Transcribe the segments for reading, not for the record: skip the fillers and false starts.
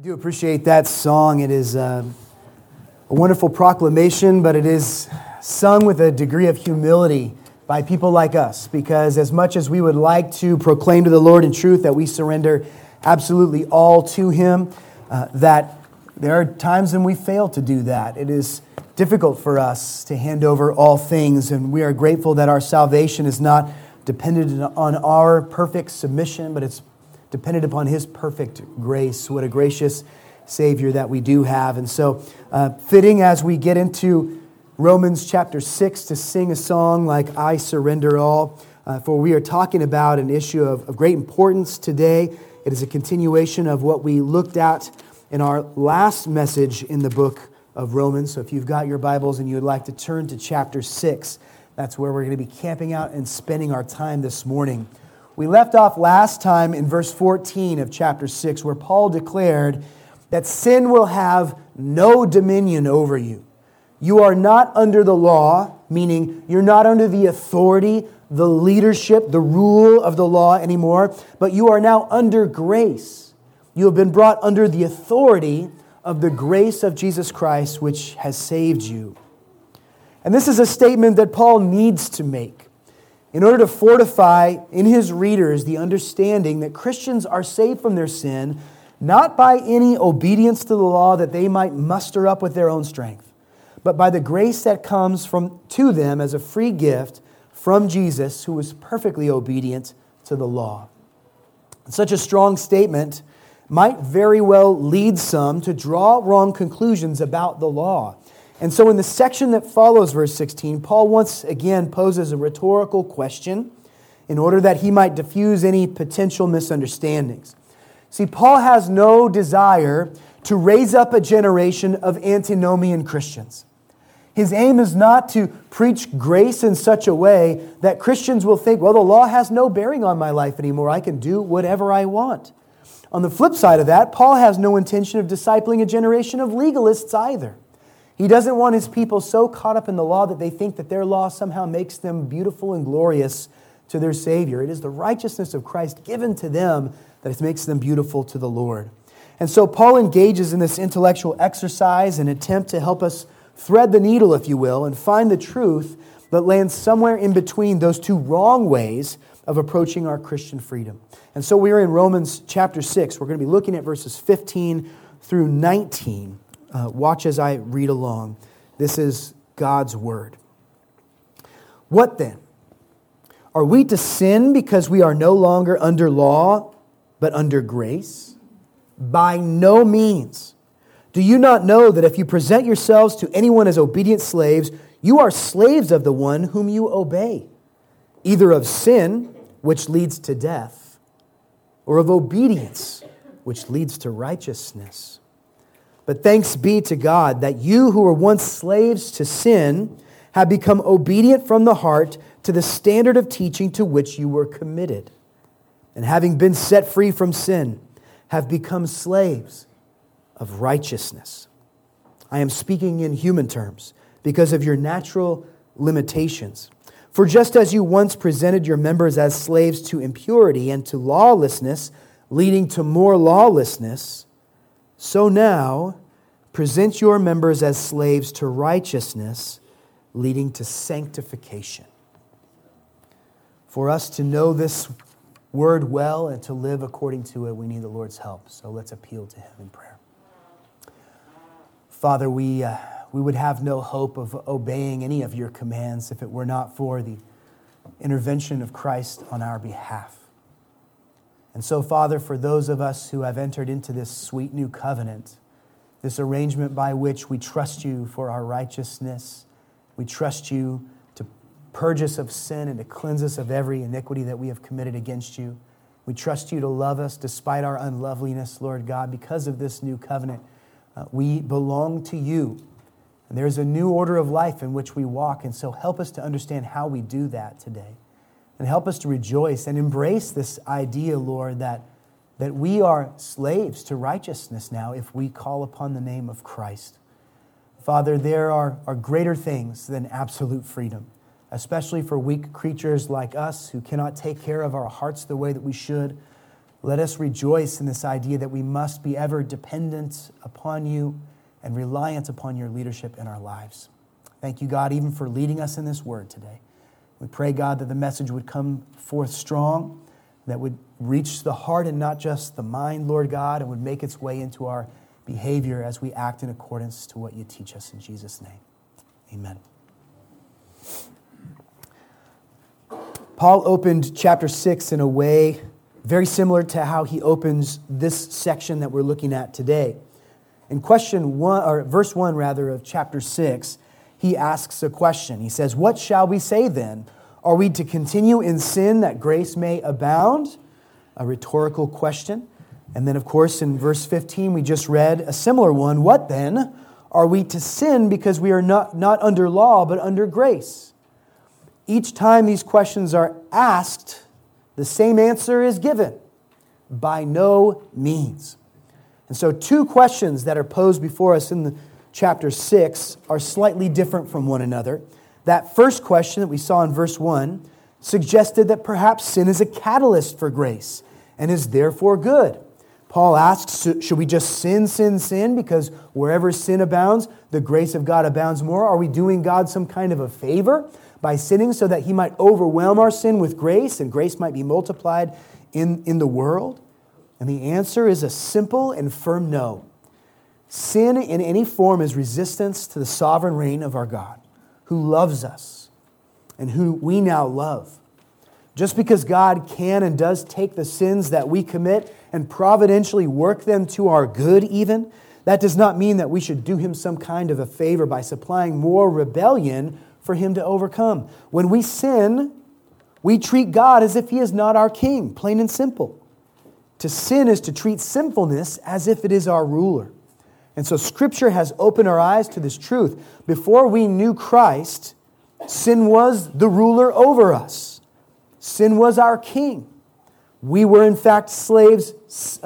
I do appreciate that song. It is a wonderful proclamation, but it is sung with a degree of humility by people like us, because as much as we would like to proclaim to the Lord in truth that we surrender absolutely all to Him, that there are times when we fail to do that. It is difficult for us to hand over all things, and we are grateful that our salvation is not dependent on our perfect submission, but it's dependent upon His perfect grace. What a gracious Savior that we do have. And so, fitting as we get into Romans chapter 6 to sing a song like I Surrender All, for we are talking about an issue of great importance today. It is a continuation of what we looked at in our last message in the book of Romans. So if you've got your Bibles and you would like to turn to chapter 6, that's where we're going to be camping out and spending our time this morning. We left off last time in verse 14 of chapter 6, where Paul declared that sin will have no dominion over you. You are not under the law, meaning you're not under the authority, the leadership, the rule of the law anymore, but you are now under grace. You have been brought under the authority of the grace of Jesus Christ, which has saved you. And this is a statement that Paul needs to make in order to fortify in his readers the understanding that Christians are saved from their sin, not by any obedience to the law that they might muster up with their own strength, but by the grace that comes to them as a free gift from Jesus, who was perfectly obedient to the law. Such a strong statement might very well lead some to draw wrong conclusions about the law. And so in the section that follows verse 16, Paul once again poses a rhetorical question in order that he might diffuse any potential misunderstandings. See, Paul has no desire to raise up a generation of antinomian Christians. His aim is not to preach grace in such a way that Christians will think, well, the law has no bearing on my life anymore. I can do whatever I want. On the flip side of that, Paul has no intention of discipling a generation of legalists either. He doesn't want his people so caught up in the law that they think that their law somehow makes them beautiful and glorious to their Savior. It is the righteousness of Christ given to them that makes them beautiful to the Lord. And so Paul engages in this intellectual exercise, an attempt to help us thread the needle, if you will, and find the truth that lands somewhere in between those two wrong ways of approaching our Christian freedom. And so we're in Romans chapter 6. We're going to be looking at verses 15 through 19. Watch as I read along. This is God's word. What then? Are we to sin because we are no longer under law, but under grace? By no means. Do you not know that if you present yourselves to anyone as obedient slaves, you are slaves of the one whom you obey, either of sin, which leads to death, or of obedience, which leads to righteousness? But thanks be to God that you who were once slaves to sin have become obedient from the heart to the standard of teaching to which you were committed. And having been set free from sin, have become slaves of righteousness. I am speaking in human terms because of your natural limitations. For just as you once presented your members as slaves to impurity and to lawlessness, leading to more lawlessness, so now present your members as slaves to righteousness, leading to sanctification. For us to know this word well and to live according to it, we need the Lord's help. So let's appeal to Him in prayer. Father, we would have no hope of obeying any of your commands if it were not for the intervention of Christ on our behalf. And so, Father, for those of us who have entered into this sweet new covenant, this arrangement by which we trust you for our righteousness, we trust you to purge us of sin and to cleanse us of every iniquity that we have committed against you. We trust you to love us despite our unloveliness, Lord God. Because of this new covenant, we belong to you. And there's a new order of life in which we walk. And so help us to understand how we do that today. And help us to rejoice and embrace this idea, Lord, that we are slaves to righteousness now if we call upon the name of Christ. Father, there are greater things than absolute freedom, especially for weak creatures like us who cannot take care of our hearts the way that we should. Let us rejoice in this idea that we must be ever dependent upon you and reliant upon your leadership in our lives. Thank you, God, even for leading us in this word today. We pray, God, that the message would come forth strong, that would reach the heart and not just the mind, Lord God, and would make its way into our behavior as we act in accordance to what you teach us in Jesus' name. Amen. Paul opened chapter 6 in a way very similar to how he opens this section that we're looking at today. In verse 1 of chapter 6, he asks a question. He says, "What shall we say then? Are we to continue in sin that grace may abound?" A rhetorical question. And then, of course, in verse 15, we just read a similar one. "What then? Are we to sin because we are not under law, but under grace?" Each time these questions are asked, the same answer is given: by no means. And so 2 questions that are posed before us in the chapter 6 are slightly different from one another. That first question that we saw in verse 1 suggested that perhaps sin is a catalyst for grace and is therefore good. Paul asks, should we just sin, because wherever sin abounds, the grace of God abounds more? Are we doing God some kind of a favor by sinning so that he might overwhelm our sin with grace and grace might be multiplied in the world? And the answer is a simple and firm no. Sin in any form is resistance to the sovereign reign of our God, who loves us and who we now love. Just because God can and does take the sins that we commit and providentially work them to our good even, that does not mean that we should do him some kind of a favor by supplying more rebellion for him to overcome. When we sin, we treat God as if he is not our king, plain and simple. To sin is to treat sinfulness as if it is our ruler. And so Scripture has opened our eyes to this truth. Before we knew Christ, sin was the ruler over us. Sin was our king. We were in fact slaves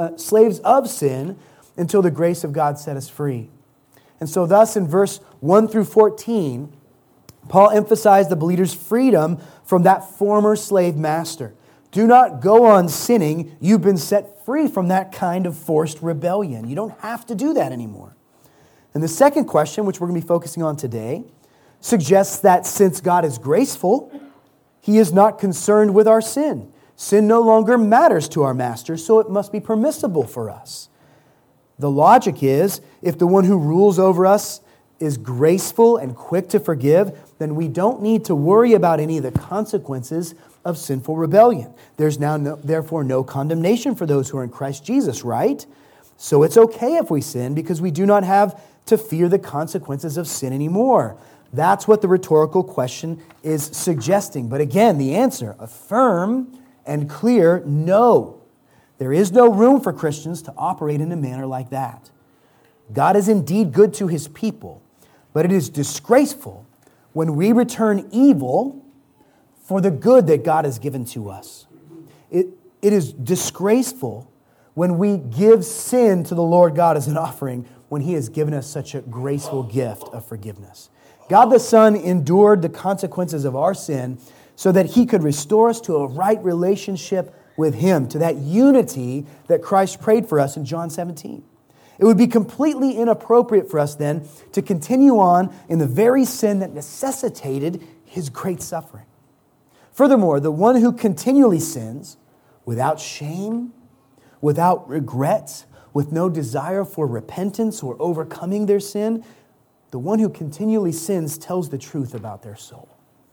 of sin until the grace of God set us free. And so thus in verse 1 through 14, Paul emphasized the believer's freedom from that former slave master. Do not go on sinning. You've been set free from that kind of forced rebellion. You don't have to do that anymore. And the second question, which we're going to be focusing on today, suggests that since God is graceful, he is not concerned with our sin. Sin no longer matters to our master, so it must be permissible for us. The logic is, if the one who rules over us is graceful and quick to forgive, then we don't need to worry about any of the consequences of sinful rebellion. There's now therefore no condemnation for those who are in Christ Jesus, right? So it's okay if we sin because we do not have to fear the consequences of sin anymore. That's what the rhetorical question is suggesting. But again, the answer, a firm and clear no. There is no room for Christians to operate in a manner like that. God is indeed good to his people, but it is disgraceful when we return evil for the good that God has given to us. It is disgraceful when we give sin to the Lord God as an offering when he has given us such a graceful gift of forgiveness. God the Son endured the consequences of our sin so that he could restore us to a right relationship with him, to that unity that Christ prayed for us in John 17. It would be completely inappropriate for us then to continue on in the very sin that necessitated his great suffering. Furthermore, the one who continually sins without shame, without regret, with no desire for repentance or overcoming their sin, the one who continually sins tells the truth about their soul.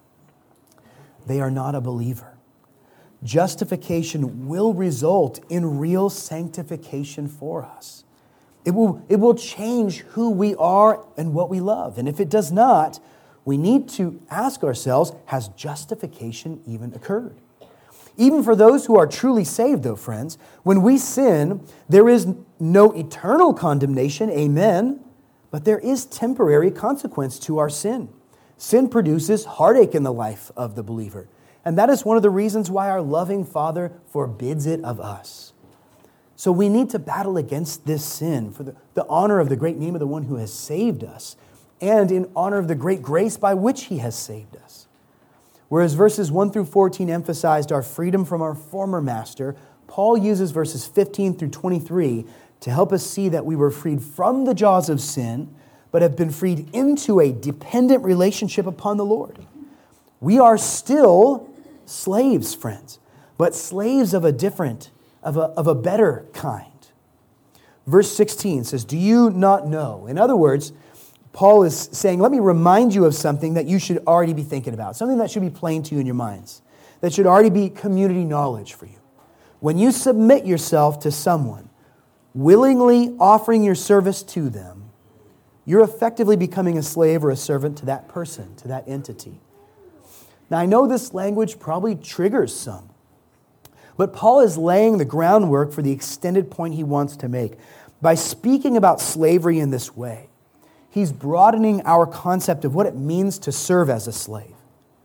They are not a believer. Justification will result in real sanctification for us. It will change who we are and what we love. And if it does not, we need to ask ourselves, has justification even occurred? Even for those who are truly saved, though, friends, when we sin, there is no eternal condemnation, amen, but there is temporary consequence to our sin. Sin produces heartache in the life of the believer. And that is one of the reasons why our loving Father forbids it of us. So we need to battle against this sin for the honor of the great name of the one who has saved us and in honor of the great grace by which he has saved us. Whereas verses 1 through 14 emphasized our freedom from our former master, Paul uses verses 15 through 23 to help us see that we were freed from the jaws of sin, but have been freed into a dependent relationship upon the Lord. We are still slaves, friends, but slaves of a different, of a better kind. Verse 16 says, do you not know? In other words, Paul is saying, let me remind you of something that you should already be thinking about, something that should be plain to you in your minds, that should already be community knowledge for you. When you submit yourself to someone, willingly offering your service to them, you're effectively becoming a slave or a servant to that person, to that entity. Now, I know this language probably triggers some, but Paul is laying the groundwork for the extended point he wants to make. By speaking about slavery in this way, he's broadening our concept of what it means to serve as a slave.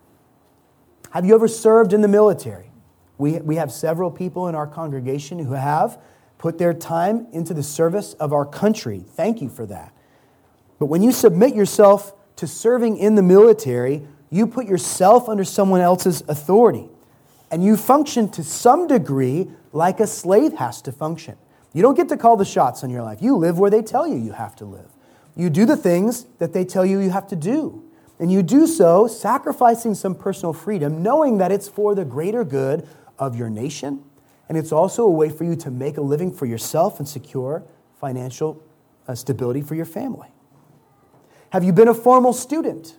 Have you ever served in the military? We have several people in our congregation who have put their time into the service of our country. Thank you for that. But when you submit yourself to serving in the military, you put yourself under someone else's authority. And you function to some degree like a slave has to function. You don't get to call the shots on your life. You live where they tell you you have to live. You do the things that they tell you you have to do. And you do so sacrificing some personal freedom, knowing that it's for the greater good of your nation. And it's also a way for you to make a living for yourself and secure financial stability for your family. Have you been a formal student?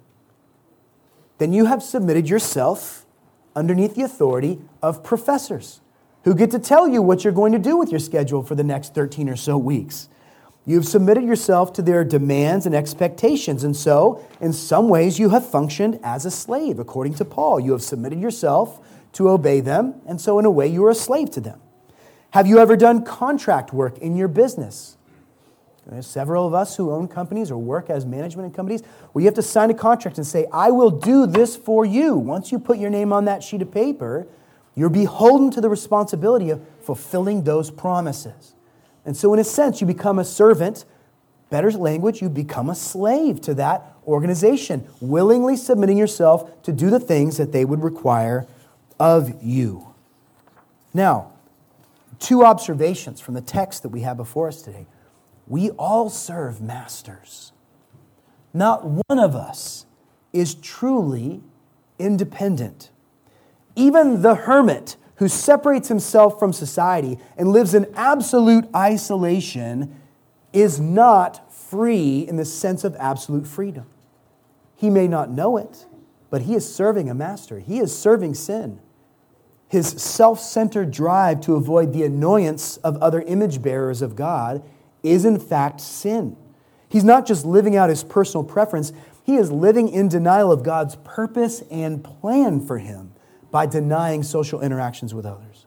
Then you have submitted yourself underneath the authority of professors who get to tell you what you're going to do with your schedule for the next 13 or so weeks. You've submitted yourself to their demands and expectations, and so, in some ways, you have functioned as a slave, according to Paul. You have submitted yourself to obey them, and so, in a way, you are a slave to them. Have you ever done contract work in your business? There's several of us who own companies or work as management in companies where you have to sign a contract and say, I will do this for you. Once you put your name on that sheet of paper, you're beholden to the responsibility of fulfilling those promises. And so in a sense, you become a servant, better language, you become a slave to that organization, willingly submitting yourself to do the things that they would require of you. Now, two observations from the text that we have before us today. We all serve masters. Not one of us is truly independent. Even the hermit who separates himself from society and lives in absolute isolation is not free in the sense of absolute freedom. He may not know it, but he is serving a master. He is serving sin. His self-centered drive to avoid the annoyance of other image bearers of God is in fact sin. He's not just living out his personal preference, he is living in denial of God's purpose and plan for him by denying social interactions with others.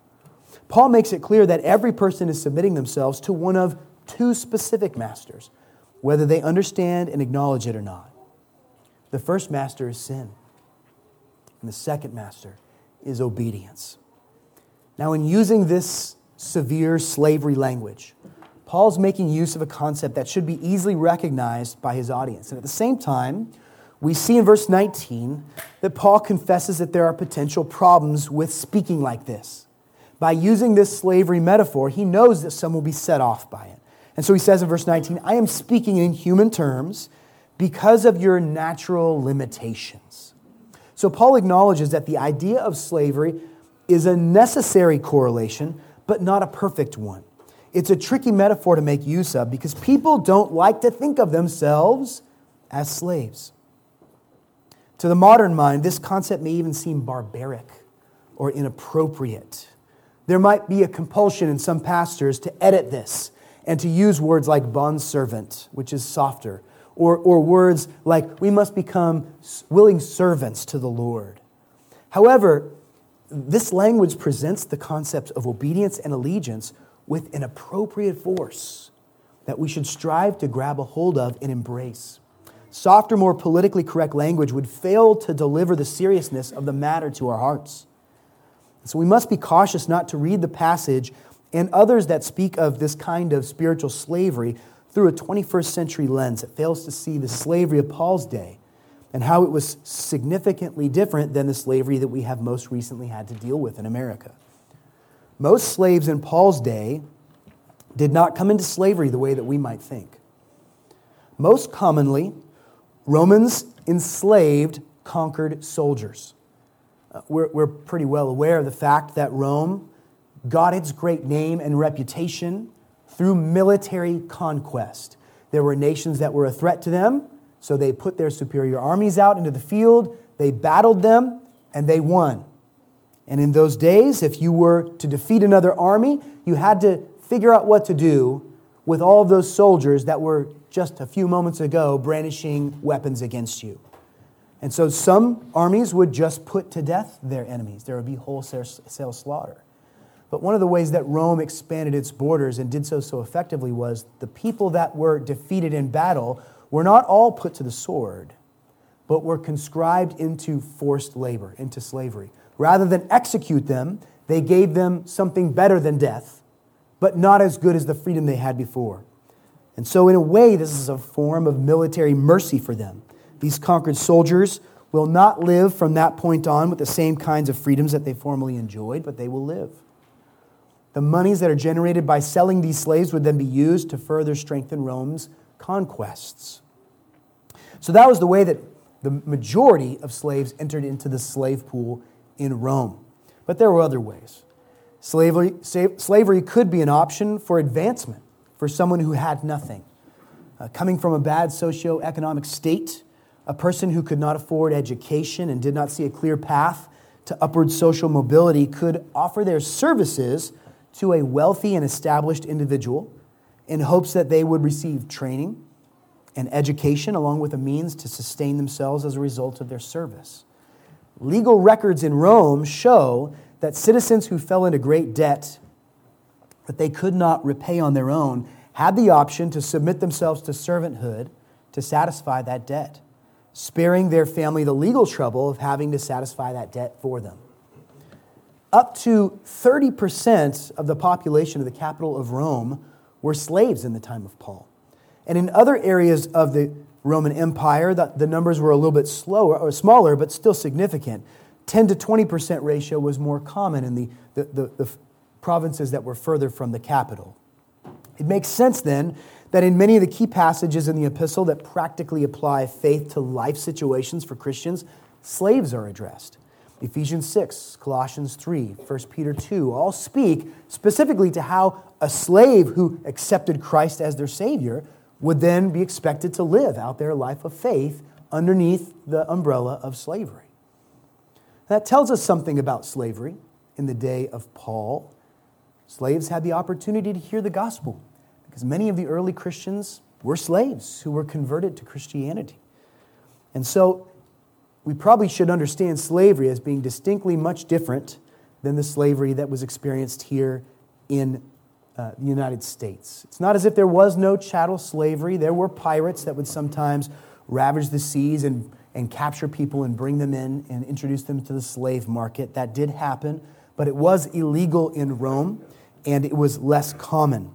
Paul makes it clear that every person is submitting themselves to one of two specific masters, whether they understand and acknowledge it or not. The first master is sin, and the second master is obedience. Now, in using this severe slavery language, Paul's making use of a concept that should be easily recognized by his audience. And at the same time, we see in verse 19 that Paul confesses that there are potential problems with speaking like this. By using this slavery metaphor, he knows that some will be set off by it. And so he says in verse 19, I am speaking in human terms because of your natural limitations. So Paul acknowledges that the idea of slavery is a necessary correlation, but not a perfect one. It's a tricky metaphor to make use of because people don't like to think of themselves as slaves. To the modern mind, this concept may even seem barbaric or inappropriate. There might be a compulsion in some pastors to edit this and to use words like bondservant, which is softer, or words like we must become willing servants to the Lord. However, this language presents the concept of obedience and allegiance with an appropriate force that we should strive to grab a hold of and embrace. Softer, more politically correct language would fail to deliver the seriousness of the matter to our hearts. So we must be cautious not to read the passage and others that speak of this kind of spiritual slavery through a 21st century lens that fails to see the slavery of Paul's day and how it was significantly different than the slavery that we have most recently had to deal with in America. Most slaves in Paul's day did not come into slavery the way that we might think. Most commonly, Romans enslaved conquered soldiers. We're pretty well aware of the fact that Rome got its great name and reputation through military conquest. There were nations that were a threat to them, so they put their superior armies out into the field, they battled them, and they won. And in those days, if you were to defeat another army, you had to figure out what to do with all of those soldiers that were just a few moments ago brandishing weapons against you. And so some armies would just put to death their enemies. There would be wholesale slaughter. But one of the ways that Rome expanded its borders and did so effectively was the people that were defeated in battle were not all put to the sword, but were conscribed into forced labor, into slavery. Rather than execute them, they gave them something better than death, but not as good as the freedom they had before. And so in a way, this is a form of military mercy for them. These conquered soldiers will not live from that point on with the same kinds of freedoms that they formerly enjoyed, but they will live. The monies that are generated by selling these slaves would then be used to further strengthen Rome's conquests. So that was the way that the majority of slaves entered into the slave pool in Rome. But there were other ways. Slavery could be an option for advancement for someone who had nothing. Coming from a bad socioeconomic state, a person who could not afford education and did not see a clear path to upward social mobility could offer their services to a wealthy and established individual in hopes that they would receive training and education along with a means to sustain themselves as a result of their service. Legal records in Rome show that citizens who fell into great debt that they could not repay on their own had the option to submit themselves to servanthood to satisfy that debt, sparing their family the legal trouble of having to satisfy that debt for them. Up to 30% of the population of the capital of Rome were slaves in the time of Paul. And in other areas of the Roman Empire, the numbers were a little bit smaller, but still significant. 10 to 20% ratio was more common in the provinces that were further from the capital. It makes sense then that in many of the key passages in the epistle that practically apply faith to life situations for Christians, slaves are addressed. Ephesians 6, Colossians 3, 1 Peter 2 all speak specifically to how a slave who accepted Christ as their Savior would then be expected to live out their life of faith underneath the umbrella of slavery. That tells us something about slavery in the day of Paul. Slaves had the opportunity to hear the gospel because many of the early Christians were slaves who were converted to Christianity. And so we probably should understand slavery as being distinctly much different than the slavery that was experienced here in the United States. It's not as if there was no chattel slavery. There were pirates that would sometimes ravage the seas and capture people and bring them in and introduce them to the slave market. That did happen, but it was illegal in Rome, and it was less common.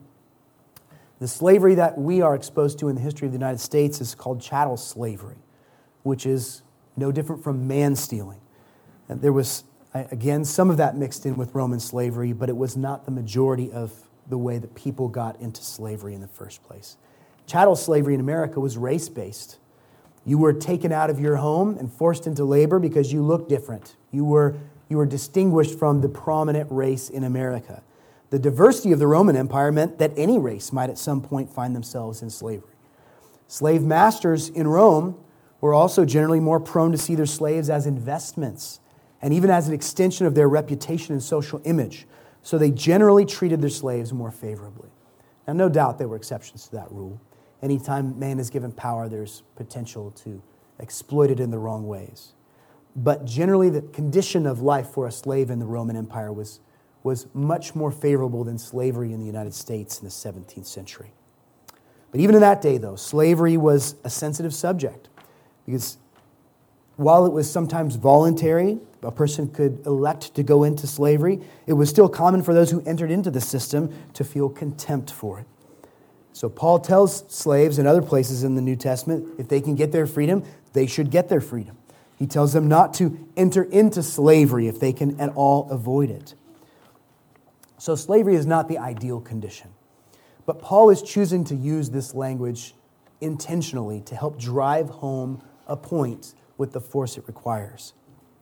The slavery that we are exposed to in the history of the United States is called chattel slavery, which is no different from man stealing. And there was, again, some of that mixed in with Roman slavery, but it was not the majority of the way that people got into slavery in the first place. Chattel slavery in America was race-based. You were taken out of your home and forced into labor because you looked different. You were distinguished from the prominent race in America. The diversity of the Roman Empire meant that any race might at some point find themselves in slavery. Slave masters in Rome were also generally more prone to see their slaves as investments and even as an extension of their reputation and social image. So they generally treated their slaves more favorably. Now, no doubt there were exceptions to that rule. Anytime man is given power, there's potential to exploit it in the wrong ways. But generally, the condition of life for a slave in the Roman Empire was much more favorable than slavery in the United States in the 17th century. But even in that day, though, slavery was a sensitive subject because while it was sometimes voluntary, a person could elect to go into slavery, it was still common for those who entered into the system to feel contempt for it. So Paul tells slaves in other places in the New Testament, if they can get their freedom, they should get their freedom. He tells them not to enter into slavery if they can at all avoid it. So slavery is not the ideal condition. But Paul is choosing to use this language intentionally to help drive home a point with the force it requires.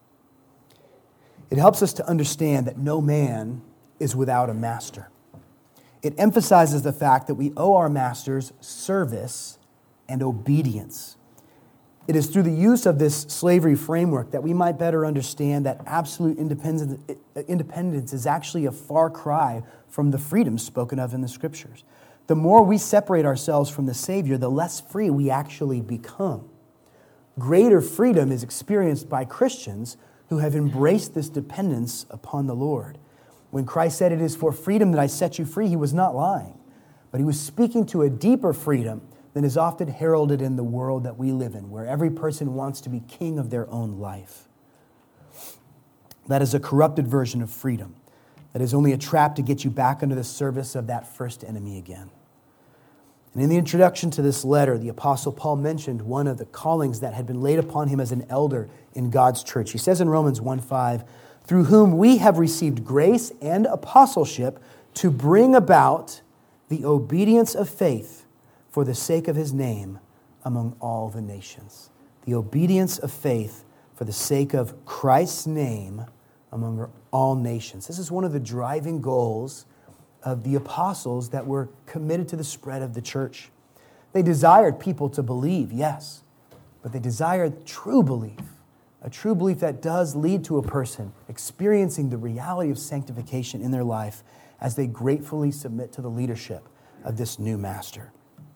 It helps us to understand that no man is without a master. It emphasizes the fact that we owe our masters service and obedience. It is through the use of this slavery framework that we might better understand that absolute independence is actually a far cry from the freedom spoken of in the Scriptures. The more we separate ourselves from the Savior, the less free we actually become. Greater freedom is experienced by Christians who have embraced this dependence upon the Lord. When Christ said, "It is for freedom that I set you free," he was not lying, but he was speaking to a deeper freedom than is often heralded in the world that we live in, where every person wants to be king of their own life. That is a corrupted version of freedom. That is only a trap to get you back under the service of that first enemy again. And in the introduction to this letter, the Apostle Paul mentioned one of the callings that had been laid upon him as an elder in God's church. He says in Romans 1:5, "Through whom we have received grace and apostleship to bring about the obedience of faith for the sake of his name among all the nations." The obedience of faith for the sake of Christ's name among all nations. This is one of the driving goals of the apostles that were committed to the spread of the church. They desired people to believe, yes, but they desired true belief, a true belief that does lead to a person experiencing the reality of sanctification in their life as they gratefully submit to the leadership of this new master.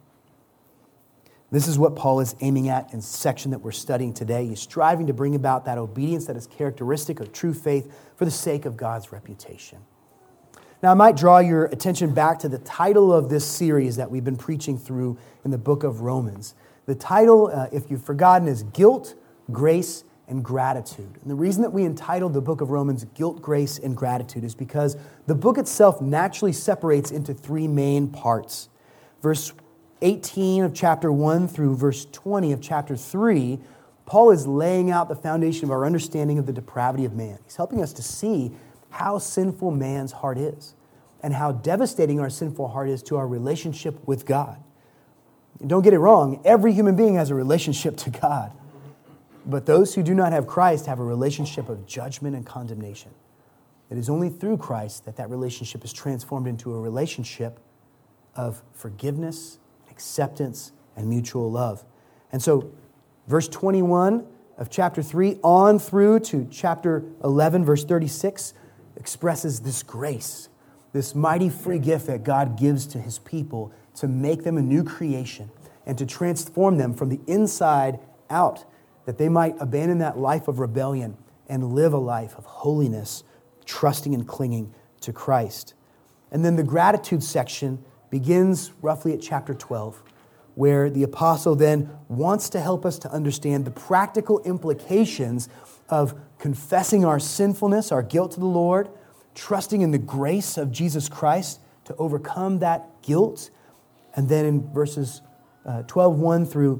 This is what Paul is aiming at in the section that we're studying today. He's striving to bring about that obedience that is characteristic of true faith for the sake of God's reputation. Now, I might draw your attention back to the title of this series that we've been preaching through in the book of Romans. The title, if you've forgotten, is Guilt, Grace, and Gratitude. And the reason that we entitled the book of Romans Guilt, Grace, and Gratitude is because the book itself naturally separates into three main parts. Verse 18 of chapter 1 through verse 20 of chapter 3, Paul is laying out the foundation of our understanding of the depravity of man. He's helping us to see how sinful man's heart is and how devastating our sinful heart is to our relationship with God. Don't get it wrong, every human being has a relationship to God. But those who do not have Christ have a relationship of judgment and condemnation. It is only through Christ that that relationship is transformed into a relationship of forgiveness, acceptance, and mutual love. And so, verse 21 of chapter 3 on through to chapter 11, verse 36, expresses this grace, this mighty free gift that God gives to his people to make them a new creation and to transform them from the inside out, that they might abandon that life of rebellion and live a life of holiness, trusting and clinging to Christ. And then the gratitude section begins roughly at chapter 12, where the apostle then wants to help us to understand the practical implications of confessing our sinfulness, our guilt to the Lord, trusting in the grace of Jesus Christ to overcome that guilt. And then in verses 12:1 through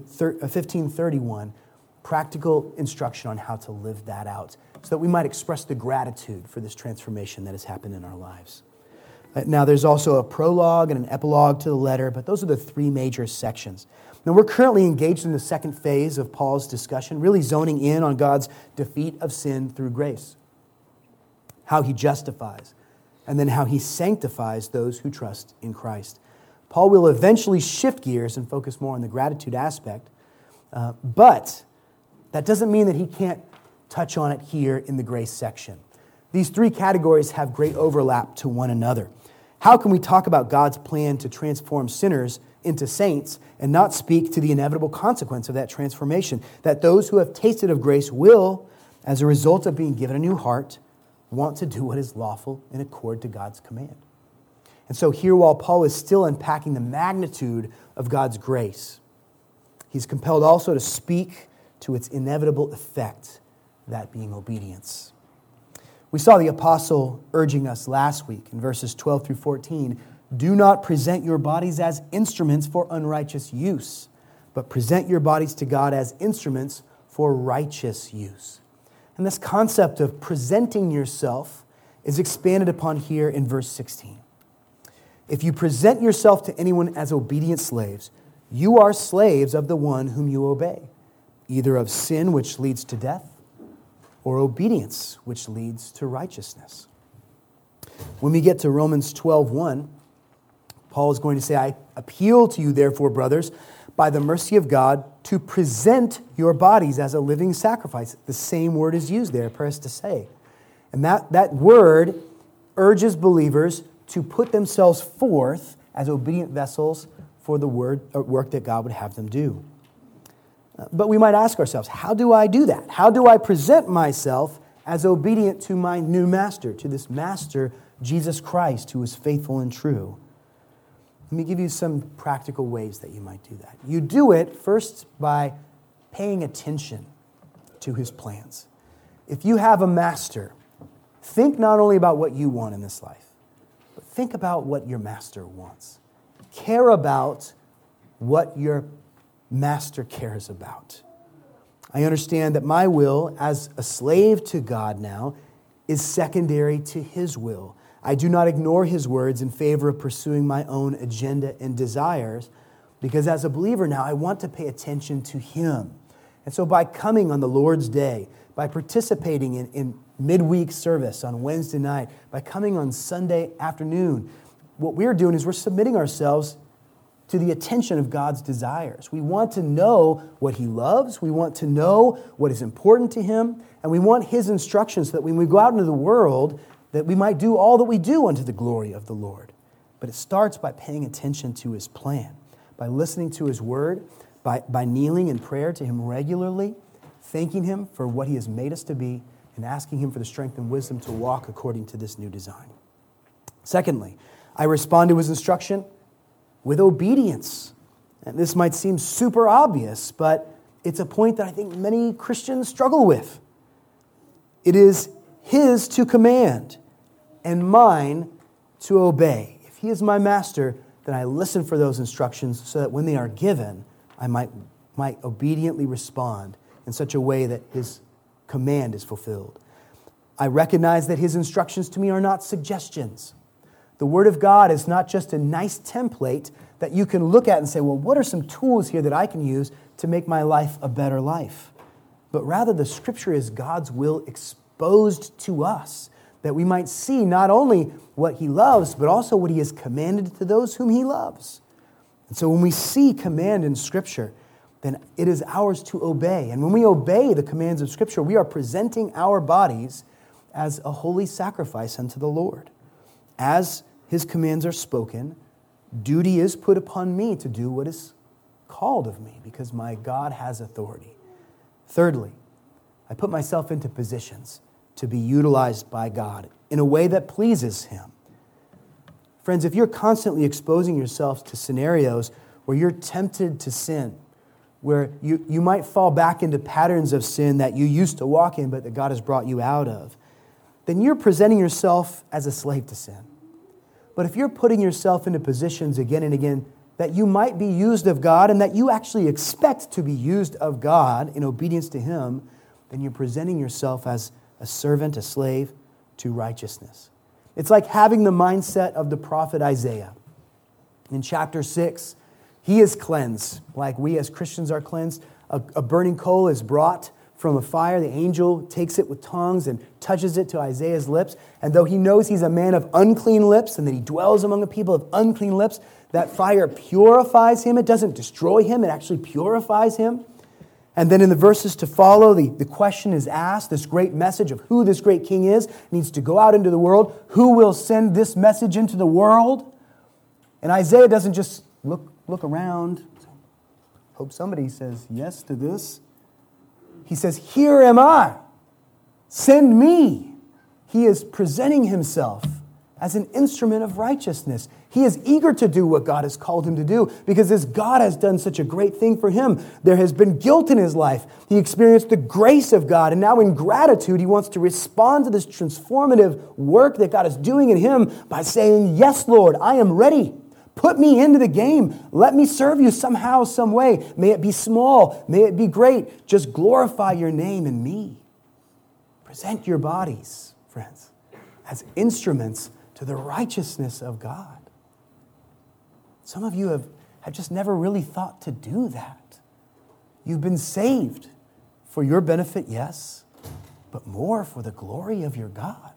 15:31, practical instruction on how to live that out so that we might express the gratitude for this transformation that has happened in our lives. Now, there's also a prologue and an epilogue to the letter, but those are the three major sections. Now, we're currently engaged in the second phase of Paul's discussion, really zoning in on God's defeat of sin through grace, how he justifies, and then how he sanctifies those who trust in Christ. Paul will eventually shift gears and focus more on the gratitude aspect, but that doesn't mean that he can't touch on it here in the grace section. These three categories have great overlap to one another. How can we talk about God's plan to transform sinners into saints and not speak to the inevitable consequence of that transformation? That those who have tasted of grace will, as a result of being given a new heart, want to do what is lawful in accord to God's command. And so here, while Paul is still unpacking the magnitude of God's grace, he's compelled also to speak to its inevitable effect, that being obedience. We saw the apostle urging us last week in verses 12 through 14, do not present your bodies as instruments for unrighteous use, but present your bodies to God as instruments for righteous use. And this concept of presenting yourself is expanded upon here in verse 16. If you present yourself to anyone as obedient slaves, you are slaves of the one whom you obey, either of sin which leads to death or obedience which leads to righteousness. When we get to Romans 12:1, Paul is going to say, I appeal to you, therefore, brothers, by the mercy of God, to present your bodies as a living sacrifice. The same word is used there, paristesei. And that word urges believers to put themselves forth as obedient vessels for the work that God would have them do. But we might ask ourselves, how do I do that? How do I present myself as obedient to my new master, to this master, Jesus Christ, who is faithful and true? Let me give you some practical ways that you might do that. You do it first by paying attention to his plans. If you have a master, think not only about what you want in this life, but think about what your master wants. Care about what your master cares about. I understand that my will as a slave to God now is secondary to his will. I do not ignore his words in favor of pursuing my own agenda and desires, because as a believer now, I want to pay attention to him. And so by coming on the Lord's Day, by participating in midweek service on Wednesday night, by coming on Sunday afternoon, what we're doing is we're submitting ourselves to the attention of God's desires. We want to know what he loves. We want to know what is important to him. And we want his instructions so that when we go out into the world, that we might do all that we do unto the glory of the Lord. But it starts by paying attention to his plan, by listening to his word, by kneeling in prayer to him regularly, thanking him for what he has made us to be, and asking him for the strength and wisdom to walk according to this new design. Secondly, I respond to his instruction with obedience. And this might seem super obvious, but it's a point that I think many Christians struggle with. It is his to command and mine to obey. If he is my master, then I listen for those instructions so that when they are given, I might obediently respond in such a way that his command is fulfilled. I recognize that his instructions to me are not suggestions. The Word of God is not just a nice template that you can look at and say, well, what are some tools here that I can use to make my life a better life? But rather, the Scripture is God's will exposed to us, that we might see not only what he loves, but also what he has commanded to those whom he loves. And so when we see command in Scripture, then it is ours to obey. And when we obey the commands of Scripture, we are presenting our bodies as a holy sacrifice unto the Lord. As his commands are spoken, duty is put upon me to do what is called of me, because my God has authority. Thirdly, I put myself into positions to be utilized by God in a way that pleases him. Friends, if you're constantly exposing yourself to scenarios where you're tempted to sin, where you might fall back into patterns of sin that you used to walk in but that God has brought you out of, then you're presenting yourself as a slave to sin. But if you're putting yourself into positions again and again that you might be used of God and that you actually expect to be used of God in obedience to him, then you're presenting yourself as a servant, a slave to righteousness. It's like having the mindset of the prophet Isaiah. In chapter 6, he is cleansed, like we as Christians are cleansed. A burning coal is brought from a fire. The angel takes it with tongs and touches it to Isaiah's lips. And though he knows he's a man of unclean lips and that he dwells among a people of unclean lips, that fire purifies him. It doesn't destroy him. It actually purifies him. And then in the verses to follow, the question is asked, this great message of who this great king is, needs to go out into the world. Who will send this message into the world? And Isaiah doesn't just look around, hope somebody says yes to this. He says, here am I, send me. He is presenting himself as an instrument of righteousness. He is eager to do what God has called him to do because this God has done such a great thing for him. There has been guilt in his life. He experienced the grace of God, and now in gratitude, he wants to respond to this transformative work that God is doing in him by saying, yes, Lord, I am ready. Put me into the game. Let me serve you somehow, some way. May it be small. May it be great. Just glorify your name in me. Present your bodies, friends, as instruments to the righteousness of God. Some of you have just never really thought to do that. You've been saved for your benefit, yes, but more for the glory of your God.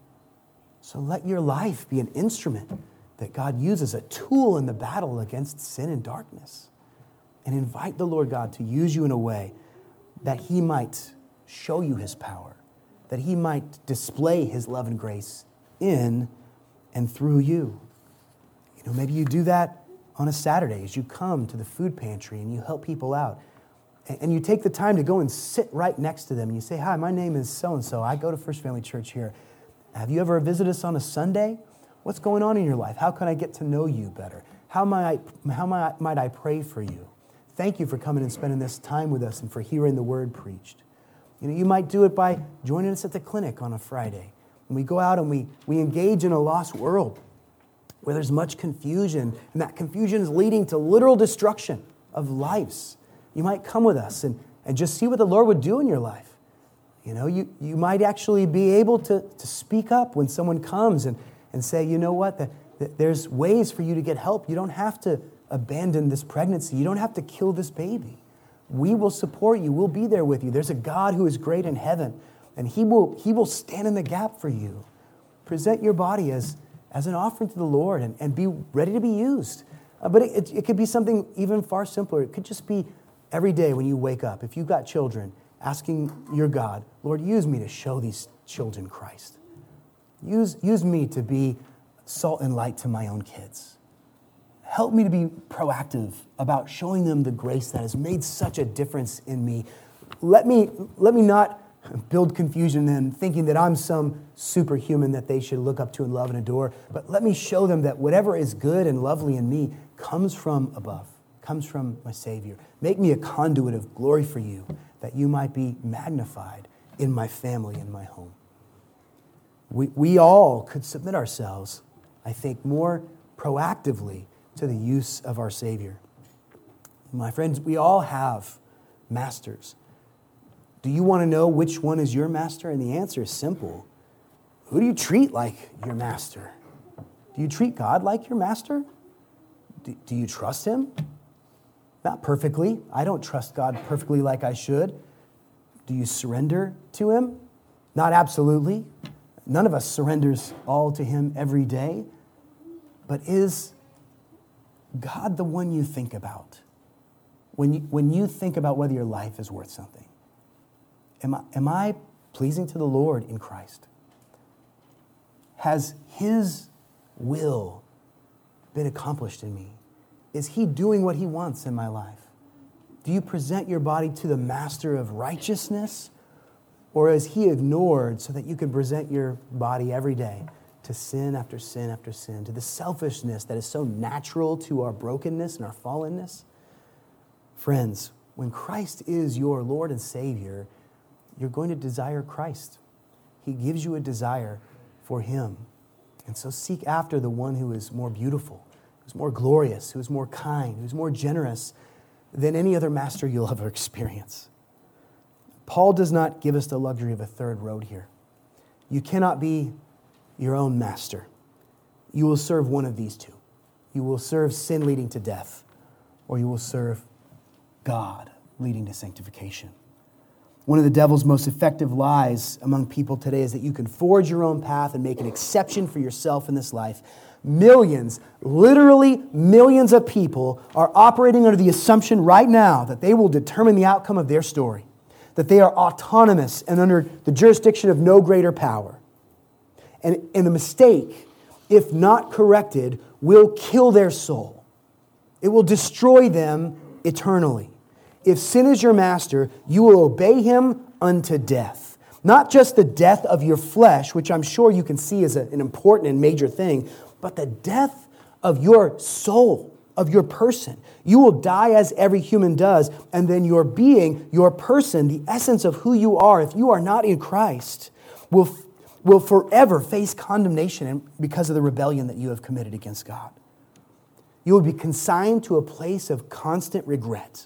So let your life be an instrument that God uses, a tool in the battle against sin and darkness. And invite the Lord God to use you in a way that He might show you His power, that He might display His love and grace in and through you. You know, maybe you do that on a Saturday as you come to the food pantry and you help people out. And you take the time to go and sit right next to them. And you say, hi, my name is so-and-so. I go to First Family Church here. Have you ever visited us on a Sunday? What's going on in your life? How can I get to know you better? How might I pray for you? Thank you for coming and spending this time with us and for hearing the word preached. You know, you might do it by joining us at the clinic on a Friday. And we go out and we engage in a lost world where there's much confusion, and that confusion is leading to literal destruction of lives. You might come with us and just see what the Lord would do in your life. You know, you might actually be able to speak up when someone comes and say, you know what, there's ways for you to get help. You don't have to abandon this pregnancy. You don't have to kill this baby. We will support you. We'll be there with you. There's a God who is great in heaven, and He will stand in the gap for you. Present your body as an offering to the Lord and be ready to be used. But it could be something even far simpler. It could just be every day when you wake up, if you've got children, asking your God, Lord, use me to show these children Christ. Use me to be salt and light to my own kids. Help me to be proactive about showing them the grace that has made such a difference in me. Let me not build confusion in them, thinking that I'm some superhuman that they should look up to and love and adore, but let me show them that whatever is good and lovely in me comes from above, comes from my Savior. Make me a conduit of glory for you, that you might be magnified in my family, in my home. We all could submit ourselves, I think, more proactively to the use of our Savior. My friends, we all have masters. Do you want to know which one is your master? And the answer is simple. Who do you treat like your master? Do you treat God like your master? Do you trust Him? Not perfectly. I don't trust God perfectly like I should. Do you surrender to Him? Not absolutely. None of us surrenders all to Him every day. But is God the one you think about when you think about whether your life is worth something? Am I pleasing to the Lord in Christ? Has His will been accomplished in me? Is He doing what He wants in my life? Do you present your body to the master of righteousness? Or is He ignored so that you can present your body every day to sin after sin after sin, to the selfishness that is so natural to our brokenness and our fallenness? Friends, when Christ is your Lord and Savior, you're going to desire Christ. He gives you a desire for Him. And so seek after the one who is more beautiful, who's more glorious, who is more kind, who's more generous than any other master you'll ever experience. Paul does not give us the luxury of a third road here. You cannot be your own master. You will serve one of these two. You will serve sin leading to death, or you will serve God leading to sanctification. One of the devil's most effective lies among people today is that you can forge your own path and make an exception for yourself in this life. Millions, literally millions of people are operating under the assumption right now that they will determine the outcome of their story, that they are autonomous and under the jurisdiction of no greater power. And the mistake, if not corrected, will kill their soul. It will destroy them eternally. If sin is your master, you will obey him unto death. Not just the death of your flesh, which I'm sure you can see as an important and major thing, but the death of your soul, of your person. You will die as every human does, and then your being, your person, the essence of who you are, if you are not in Christ, will forever face condemnation because of the rebellion that you have committed against God. You will be consigned to a place of constant regret.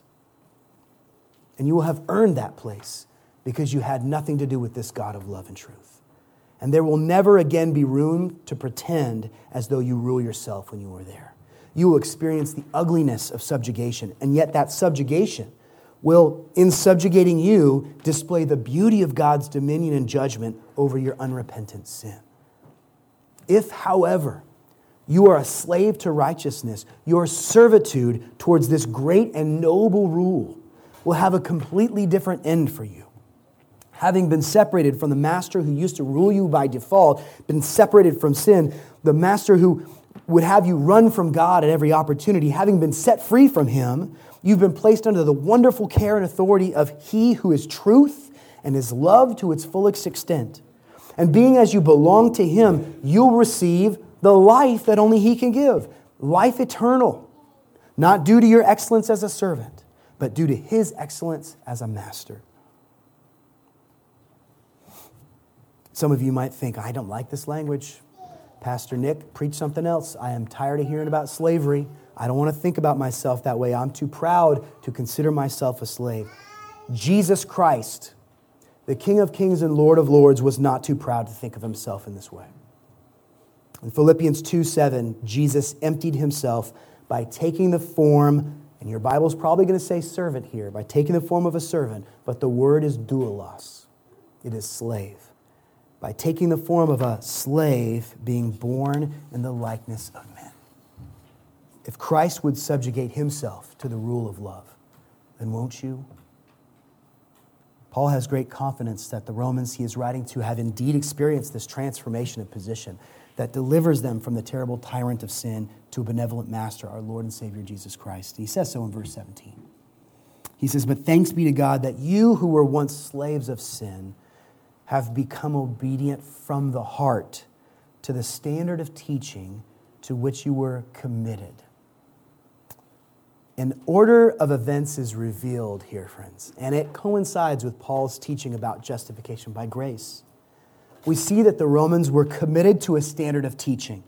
And you will have earned that place because you had nothing to do with this God of love and truth. And there will never again be room to pretend as though you rule yourself when you are there. You will experience the ugliness of subjugation, and yet that subjugation will, in subjugating you, display the beauty of God's dominion and judgment over your unrepentant sin. If, however, you are a slave to righteousness, your servitude towards this great and noble rule will have a completely different end for you. Having been separated from the master who used to rule you by default, been separated from sin, the master who would have you run from God at every opportunity, having been set free from him, you've been placed under the wonderful care and authority of he who is truth and is love to its fullest extent. And being as you belong to him, you'll receive the life that only he can give, life eternal, not due to your excellence as a servant, but due to his excellence as a master. Some of you might think, I don't like this language. Pastor Nick, preach something else. I am tired of hearing about slavery. I don't want to think about myself that way. I'm too proud to consider myself a slave. Jesus Christ, the King of Kings and Lord of Lords, was not too proud to think of himself in this way. In Philippians 2:7, Jesus emptied himself by taking the form, and your Bible's probably going to say servant here, by taking the form of a servant, but the word is doulos. It is slave. By taking the form of a slave, being born in the likeness of men. If Christ would subjugate himself to the rule of love, then won't you? Paul has great confidence that the Romans he is writing to have indeed experienced this transformation of position that delivers them from the terrible tyrant of sin to a benevolent master, our Lord and Savior Jesus Christ. He says so in verse 17. He says, "But thanks be to God that you who were once slaves of sin have become obedient from the heart to the standard of teaching to which you were committed." An order of events is revealed here, friends, and it coincides with Paul's teaching about justification by grace. We see that the Romans were committed to a standard of teaching,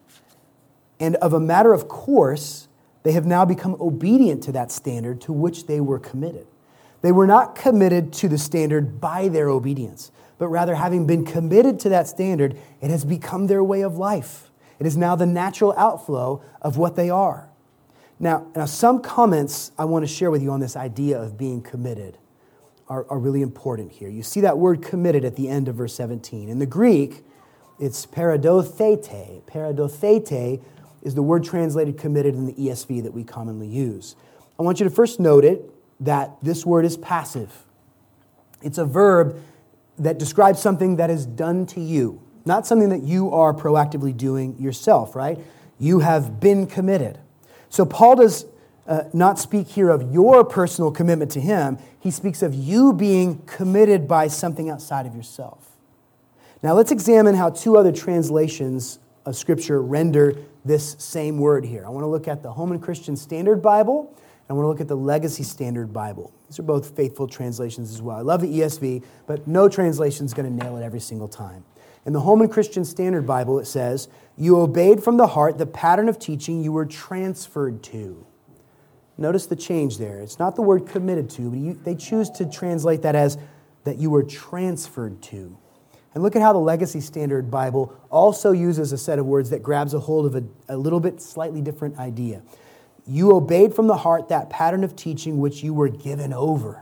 and of a matter of course, they have now become obedient to that standard to which they were committed. They were not committed to the standard by their obedience, but rather having been committed to that standard, it has become their way of life. It is now the natural outflow of what they are. Now some comments I want to share with you on this idea of being committed are really important here. You see that word committed at the end of verse 17. In the Greek, it's paradothete. Paradothete is the word translated committed in the ESV that we commonly use. I want you to first note it that this word is passive. It's a verb that describes something that is done to you, not something that you are proactively doing yourself, right? You have been committed. So Paul does not speak here of your personal commitment to him. He speaks of you being committed by something outside of yourself. Now let's examine how two other translations of Scripture render this same word here. I want to look at the Holman Christian Standard Bible, and I want to look at the Legacy Standard Bible. These are both faithful translations as well. I love the ESV, but no translation is going to nail it every single time. In the Holman Christian Standard Bible, it says, "You obeyed from the heart the pattern of teaching you were transferred to." Notice the change there. It's not the word committed to, but they choose to translate that as that you were transferred to. And look at how the Legacy Standard Bible also uses a set of words that grabs a hold of a little bit slightly different idea. You obeyed from the heart that pattern of teaching which you were given over.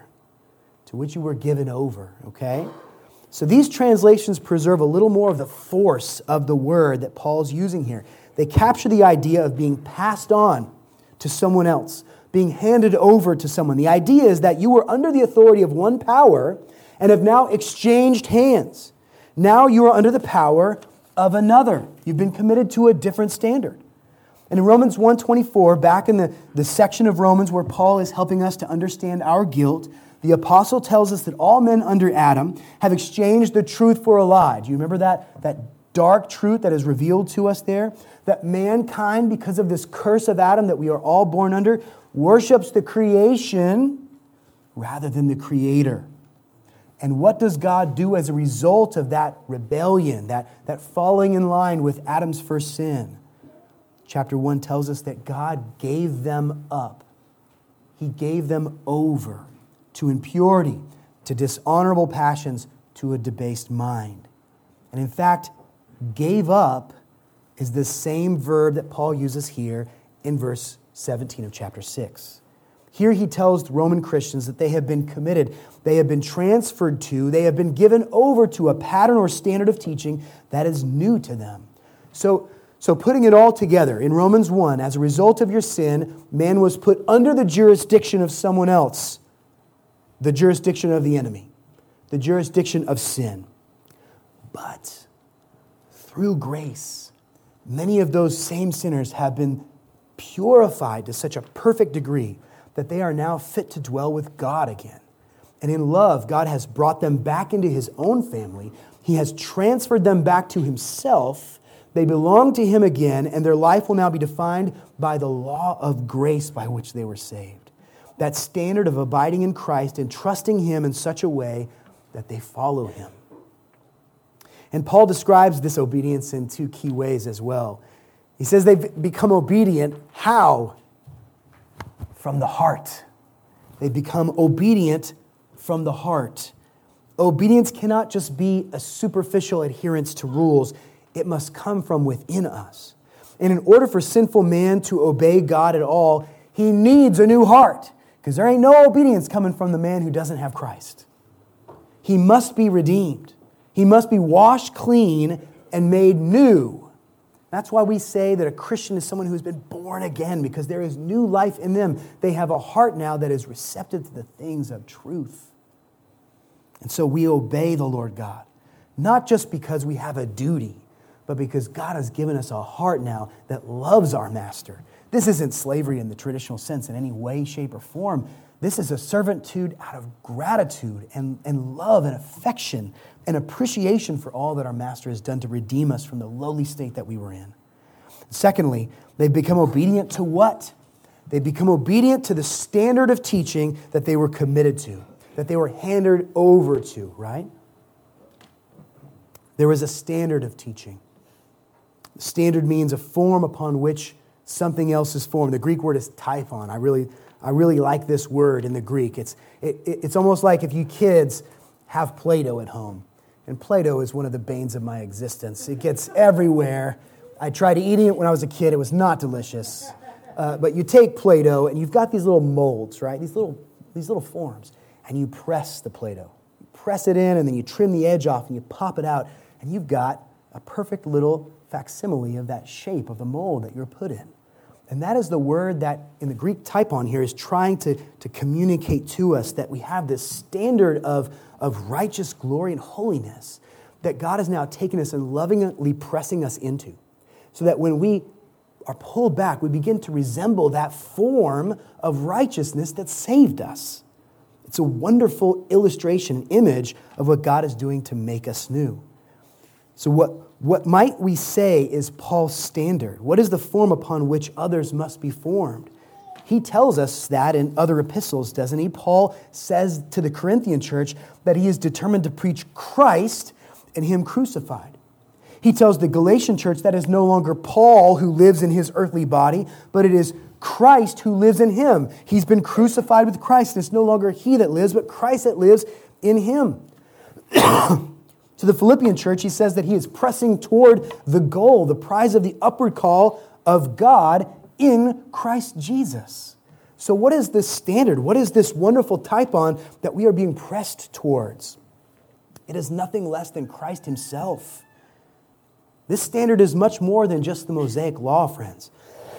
To which you were given over, okay? So these translations preserve a little more of the force of the word that Paul's using here. They capture the idea of being passed on to someone else, being handed over to someone. The idea is that you were under the authority of one power and have now exchanged hands. Now you are under the power of another. You've been committed to a different standard. And in Romans 1:24, back in the section of Romans where Paul is helping us to understand our guilt, the apostle tells us that all men under Adam have exchanged the truth for a lie. Do you remember that dark truth that is revealed to us there? That mankind, because of this curse of Adam that we are all born under, worships the creation rather than the Creator. And what does God do as a result of that rebellion, that falling in line with Adam's first sin? Chapter 1 tells us that God gave them up. He gave them over to impurity, to dishonorable passions, to a debased mind. And in fact, Gave up is the same verb that Paul uses here in verse 17 of chapter 6. Here he tells the Roman Christians that they have been committed, they have been transferred to, they have been given over to a pattern or standard of teaching that is new to them. So putting it all together, in Romans 1, as a result of your sin, man was put under the jurisdiction of someone else, the jurisdiction of the enemy, the jurisdiction of sin. But through grace, many of those same sinners have been purified to such a perfect degree that they are now fit to dwell with God again. And in love, God has brought them back into His own family. He has transferred them back to Himself. They belong to Him again, and their life will now be defined by the law of grace by which they were saved. That standard of abiding in Christ and trusting Him in such a way that they follow Him. And Paul describes this obedience in two key ways as well. He says they've become obedient. How? From the heart. They become obedient from the heart. Obedience cannot just be a superficial adherence to rules. It must come from within us. And in order for sinful man to obey God at all, he needs a new heart, because there ain't no obedience coming from the man who doesn't have Christ. He must be redeemed. He must be washed clean and made new. That's why we say that a Christian is someone who has been born again, because there is new life in them. They have a heart now that is receptive to the things of truth. And so we obey the Lord God, not just because we have a duty, but because God has given us a heart now that loves our master. This isn't slavery in the traditional sense in any way, shape, or form. This is a servitude out of gratitude and love and affection and appreciation for all that our master has done to redeem us from the lowly state that we were in. Secondly, they've become obedient to what? They become obedient to the standard of teaching that they were committed to, that they were handed over to, right? There was a standard of teaching. Standard means a form upon which something else is formed. The Greek word is typon. I really like this word in the Greek. It's almost like if you kids have Play-Doh at home. And Play-Doh is one of the banes of my existence. It gets everywhere. I tried eating it when I was a kid. It was not delicious. But you take Play-Doh and you've got these little molds, right? These little forms. And you press the Play-Doh. You press it in and then you trim the edge off and you pop it out. And you've got a perfect little facsimile of that shape of the mold that you're put in. And that is the word that in the Greek typon here is trying to communicate to us that we have this standard of righteous glory and holiness that God has now taken us and lovingly pressing us into. So that when we are pulled back, we begin to resemble that form of righteousness that saved us. It's a wonderful illustration, image of what God is doing to make us new. So what might we say is Paul's standard? What is the form upon which others must be formed? He tells us that in other epistles, doesn't he? Paul says to the Corinthian church that he is determined to preach Christ and Him crucified. He tells the Galatian church that it is no longer Paul who lives in his earthly body, but it is Christ who lives in him. He's been crucified with Christ, and it's no longer he that lives, but Christ that lives in him. To the Philippian church, he says that he is pressing toward the goal, the prize of the upward call of God in Christ Jesus. So what is this standard? What is this wonderful typon that we are being pressed towards? It is nothing less than Christ Himself. This standard is much more than just the Mosaic law, friends.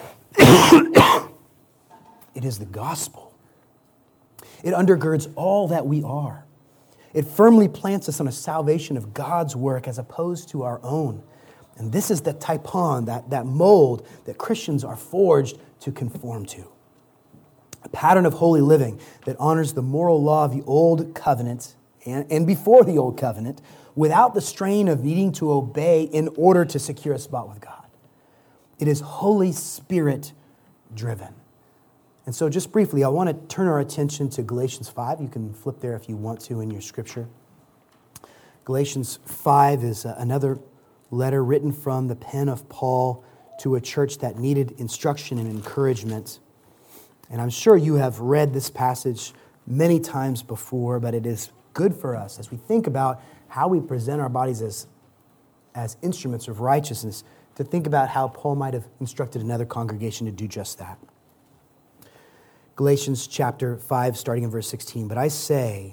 It is the gospel. It undergirds all that we are. It firmly plants us on a salvation of God's work as opposed to our own. And this is the typon, that mold that Christians are forged to conform to. A pattern of holy living that honors the moral law of the Old Covenant and before the Old Covenant without the strain of needing to obey in order to secure a spot with God. It is Holy Spirit driven. And so just briefly, I want to turn our attention to Galatians 5. You can flip there if you want to in your scripture. Galatians 5 is another letter written from the pen of Paul to a church that needed instruction and encouragement. And I'm sure you have read this passage many times before, but it is good for us as we think about how we present our bodies as instruments of righteousness, to think about how Paul might have instructed another congregation to do just that. Galatians chapter 5, starting in verse 16. But I say,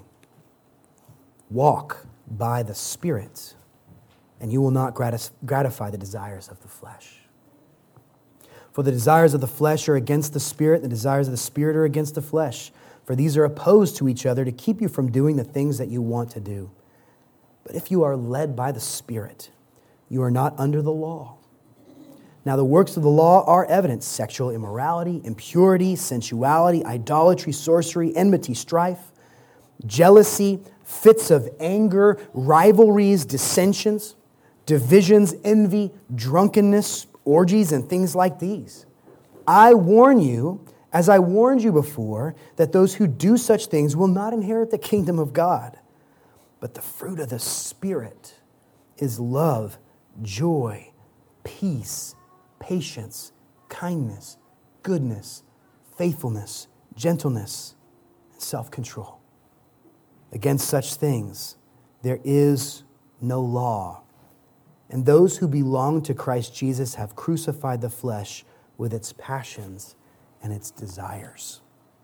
walk by the Spirit, and you will not gratify the desires of the flesh. For the desires of the flesh are against the Spirit, and the desires of the Spirit are against the flesh. For these are opposed to each other to keep you from doing the things that you want to do. But if you are led by the Spirit, you are not under the law. Now the works of the law are evident: sexual immorality, impurity, sensuality, idolatry, sorcery, enmity, strife, jealousy, fits of anger, rivalries, dissensions, divisions, envy, drunkenness, orgies, and things like these. I warn you, as I warned you before, that those who do such things will not inherit the kingdom of God. But the fruit of the Spirit is love, joy, peace, patience, kindness, goodness, faithfulness, gentleness, and self-control. Against such things there is no law. And those who belong to Christ Jesus have crucified the flesh with its passions and its desires.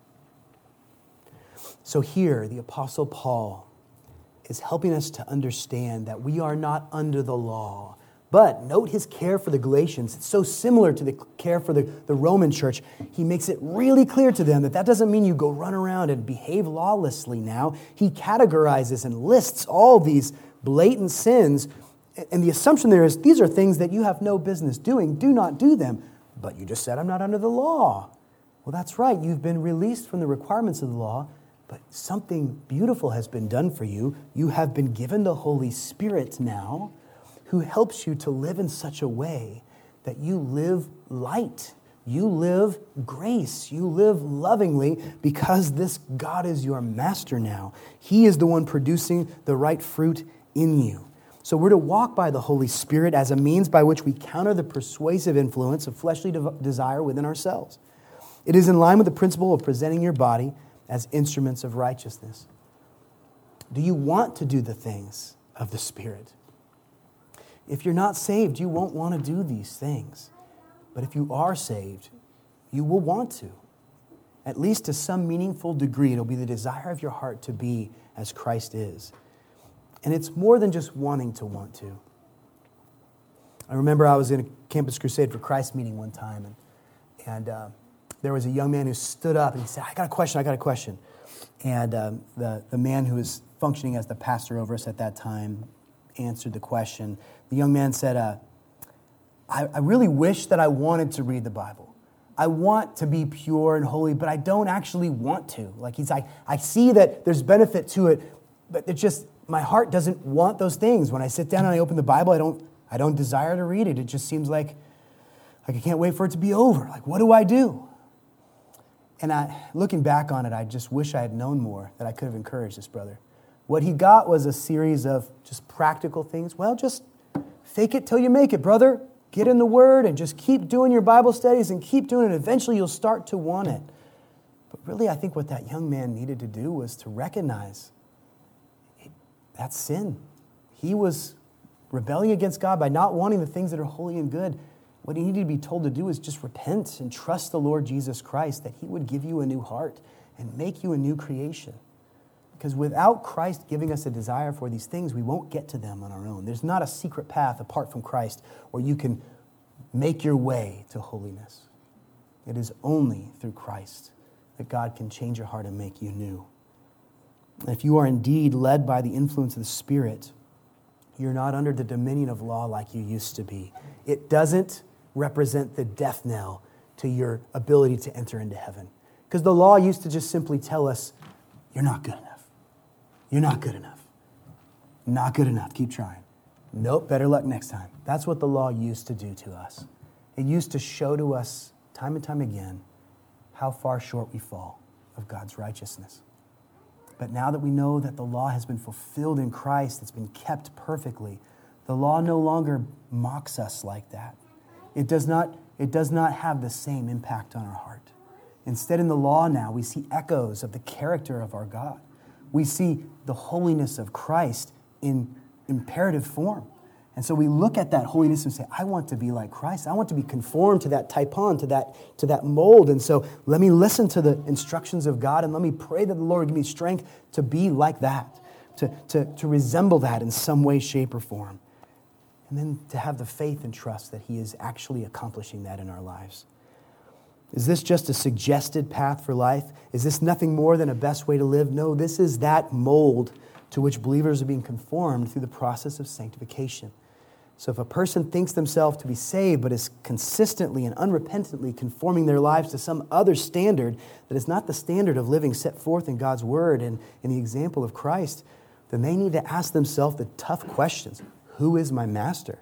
So here, the Apostle Paul is helping us to understand that we are not under the law. But note his care for the Galatians. It's so similar to the care for the Roman church. He makes it really clear to them that that doesn't mean you go run around and behave lawlessly now. He categorizes and lists all these blatant sins. And the assumption there is these are things that you have no business doing. Do not do them. But you just said, I'm not under the law. Well, that's right. You've been released from the requirements of the law. But something beautiful has been done for you. You have been given the Holy Spirit now, who helps you to live in such a way that you live light, you live grace, you live lovingly, because this God is your master now. He is the one producing the right fruit in you. So we're to walk by the Holy Spirit as a means by which we counter the persuasive influence of fleshly desire within ourselves. It is in line with the principle of presenting your body as instruments of righteousness. Do you want to do the things of the Spirit? If you're not saved, you won't want to do these things. But if you are saved, you will want to. At least to some meaningful degree, it'll be the desire of your heart to be as Christ is. And it's more than just wanting to want to. I remember I was in a Campus Crusade for Christ meeting one time, and there was a young man who stood up and he said, I got a question. And the man who was functioning as the pastor over us at that time answered the question. The young man said, I really wish that I wanted to read the Bible. I want to be pure and holy, but I don't actually want to. Like I see that there's benefit to it, but it just, my heart doesn't want those things. When I sit down and I open the Bible, I don't desire to read it. It just seems like I can't wait for it to be over. Like, what do I do? And looking back on it, I just wish I had known more, that I could have encouraged this brother. What he got was a series of just practical things. Well, just fake it till you make it, brother. Get in the Word and just keep doing your Bible studies and keep doing it. Eventually you'll start to want it. But really, I think what that young man needed to do was to recognize that's sin. He was rebelling against God by not wanting the things that are holy and good. What he needed to be told to do is just repent and trust the Lord Jesus Christ, that He would give you a new heart and make you a new creation. Because without Christ giving us a desire for these things, we won't get to them on our own. There's not a secret path apart from Christ where you can make your way to holiness. It is only through Christ that God can change your heart and make you new. And if you are indeed led by the influence of the Spirit, you're not under the dominion of law like you used to be. It doesn't represent the death knell to your ability to enter into heaven. Because the law used to just simply tell us, you're not good enough. You're not good enough. Not good enough. Keep trying. Nope, better luck next time. That's what the law used to do to us. It used to show to us time and time again how far short we fall of God's righteousness. But now that we know that the law has been fulfilled in Christ, it's been kept perfectly, the law no longer mocks us like that. It does not have the same impact on our heart. Instead, in the law now, we see echoes of the character of our God. We see the holiness of Christ in imperative form. And so we look at that holiness and say, I want to be like Christ. I want to be conformed to that typon, to that mold. And so let me listen to the instructions of God, and let me pray that the Lord give me strength to be like that, to resemble that in some way, shape, or form. And then to have the faith and trust that He is actually accomplishing that in our lives. Is this just a suggested path for life? Is this nothing more than a best way to live? No, this is that mold to which believers are being conformed through the process of sanctification. So if a person thinks themselves to be saved, but is consistently and unrepentantly conforming their lives to some other standard that is not the standard of living set forth in God's Word and in the example of Christ, then they need to ask themselves the tough questions. Who is my master?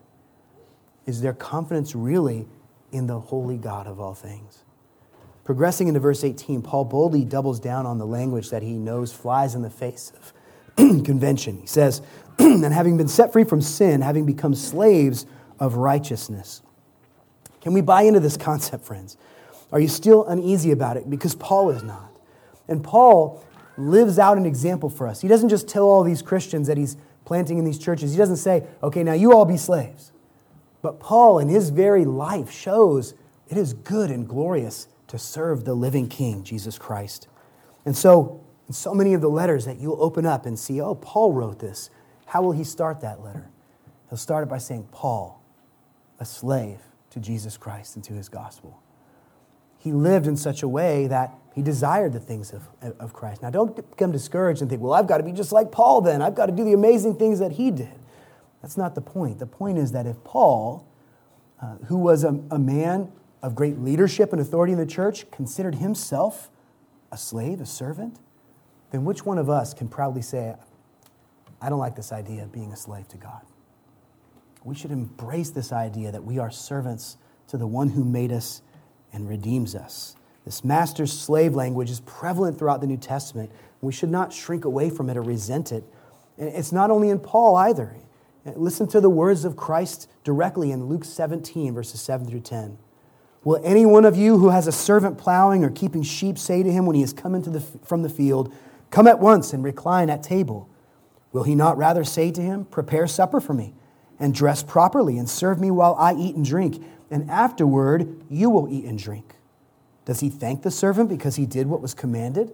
Is their confidence really in the holy God of all things? Progressing into verse 18, Paul boldly doubles down on the language that he knows flies in the face of convention. He says, and having been set free from sin, having become slaves of righteousness. Can we buy into this concept, friends? Are you still uneasy about it? Because Paul is not. And Paul lives out an example for us. He doesn't just tell all these Christians that he's planting in these churches. He doesn't say, okay, now you all be slaves. But Paul, in his very life, shows it is good and glorious to serve the living King, Jesus Christ. And so, in so many of the letters that you'll open up and see, oh, Paul wrote this. How will he start that letter? He'll start it by saying, Paul, a slave to Jesus Christ and to His gospel. He lived in such a way that he desired the things of Christ. Now, don't become discouraged and think, well, I've got to be just like Paul then. I've got to do the amazing things that he did. That's not the point. The point is that if Paul, who was a man of great leadership and authority in the church, considered himself a slave, a servant, then which one of us can proudly say, I don't like this idea of being a slave to God? We should embrace this idea that we are servants to the one who made us and redeems us. This master-slave language is prevalent throughout the New Testament. We should not shrink away from it or resent it. And it's not only in Paul either. Listen to the words of Christ directly in Luke 17, verses 7 through 10. Will any one of you who has a servant plowing or keeping sheep say to him when he has come from the field, come at once and recline at table? Will he not rather say to him, prepare supper for me, and dress properly, and serve me while I eat and drink, and afterward you will eat and drink? Does he thank the servant because he did what was commanded?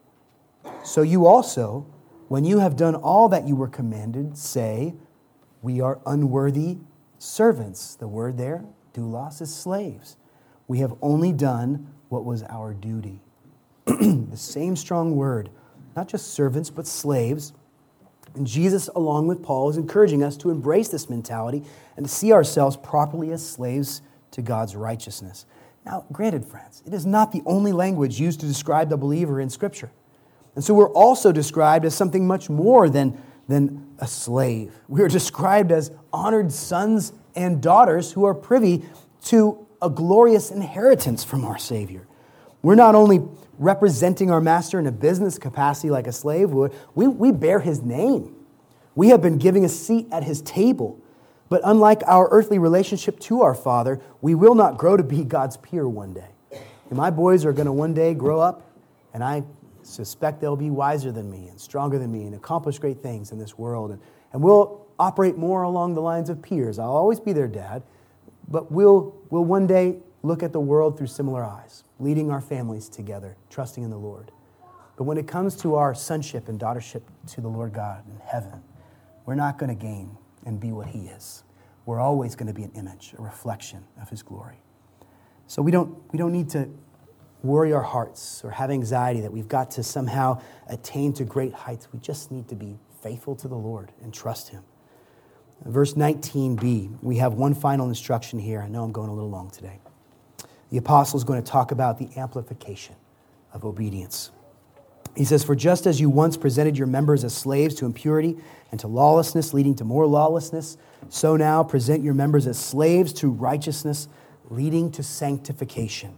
So you also, when you have done all that you were commanded, say, we are unworthy servants. The word there, doulos, is slaves. We have only done what was our duty. The same strong word, not just servants, but slaves. And Jesus, along with Paul, is encouraging us to embrace this mentality and to see ourselves properly as slaves to God's righteousness. Now, granted, friends, it is not the only language used to describe the believer in Scripture. And so we're also described as something much more than a slave. We are described as honored sons and daughters who are privy to a glorious inheritance from our Savior. We're not only representing our master in a business capacity like a slave would, we bear his name. We have been given a seat at his table. But unlike our earthly relationship to our Father, we will not grow to be God's peer one day. And my boys are going to one day grow up, and I suspect they'll be wiser than me and stronger than me and accomplish great things in this world. And we'll operate more along the lines of peers. I'll always be their dad, but we'll one day look at the world through similar eyes, leading our families together, trusting in the Lord. But when it comes to our sonship and daughtership to the Lord God in heaven, we're not going to gain and be what He is. We're always going to be an image, a reflection of His glory. So we don't need to worry our hearts or have anxiety that we've got to somehow attain to great heights. We just need to be faithful to the Lord and trust Him. Verse 19b, we have one final instruction here. I know I'm going a little long today. The apostle is going to talk about the amplification of obedience. He says, for just as you once presented your members as slaves to impurity and to lawlessness, leading to more lawlessness, so now present your members as slaves to righteousness, leading to sanctification.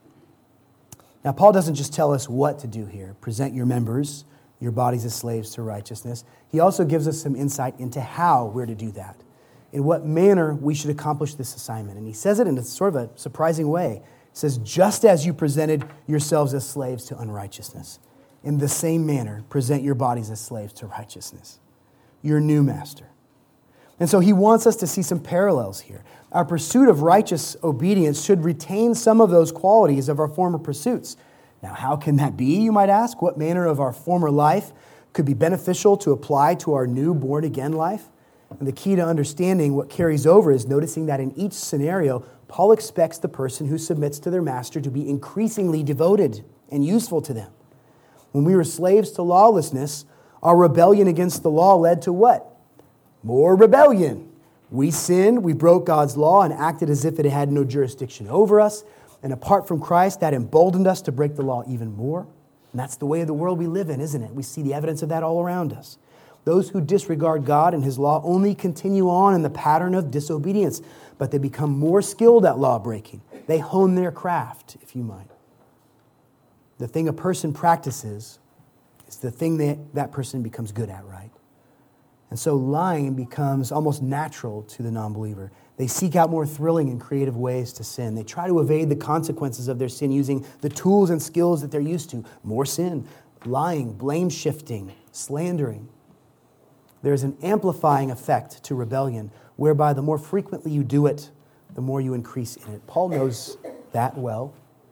Now, Paul doesn't just tell us what to do here. Present your members, your bodies as slaves to righteousness. He also gives us some insight into how we're to do that, in what manner we should accomplish this assignment. And he says it in a sort of a surprising way. He says, just as you presented yourselves as slaves to unrighteousness, in the same manner, present your bodies as slaves to righteousness. Your new master. And so he wants us to see some parallels here. Our pursuit of righteous obedience should retain some of those qualities of our former pursuits. Now, how can that be, you might ask? What manner of our former life could be beneficial to apply to our new born-again life? And the key to understanding what carries over is noticing that in each scenario, Paul expects the person who submits to their master to be increasingly devoted and useful to them. When we were slaves to lawlessness, our rebellion against the law led to what? More rebellion. We sinned, we broke God's law and acted as if it had no jurisdiction over us. And apart from Christ, that emboldened us to break the law even more. And that's the way of the world we live in, isn't it? We see the evidence of that all around us. Those who disregard God and His law only continue on in the pattern of disobedience, but they become more skilled at law breaking. They hone their craft, if you might. The thing a person practices is the thing that person becomes good at, right? And so lying becomes almost natural to the non-believer. They seek out more thrilling and creative ways to sin. They try to evade the consequences of their sin using the tools and skills that they're used to. More sin, lying, blame shifting, slandering. There's an amplifying effect to rebellion, whereby the more frequently you do it, the more you increase in it. Paul knows that well.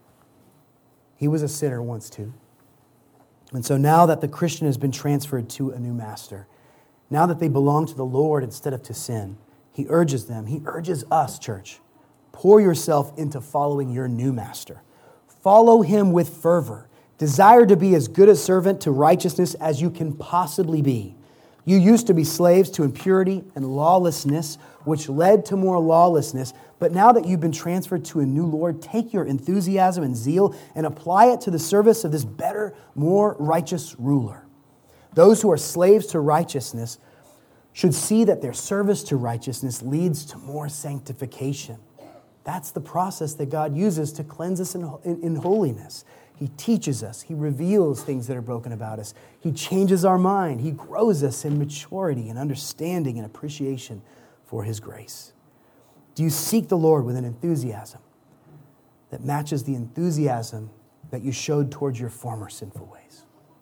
He was a sinner once too. And so now that the Christian has been transferred to a new master, now that they belong to the Lord instead of to sin, he urges them, he urges us, church, pour yourself into following your new master. Follow him with fervor. Desire to be as good a servant to righteousness as you can possibly be. You used to be slaves to impurity and lawlessness, which led to more lawlessness. But now that you've been transferred to a new Lord, take your enthusiasm and zeal and apply it to the service of this better, more righteous ruler. Those who are slaves to righteousness should see that their service to righteousness leads to more sanctification. That's the process that God uses to cleanse us in holiness. He teaches us. He reveals things that are broken about us. He changes our mind. He grows us in maturity and understanding and appreciation for His grace. Do you seek the Lord with an enthusiasm that matches the enthusiasm that you showed towards your former sinful ways?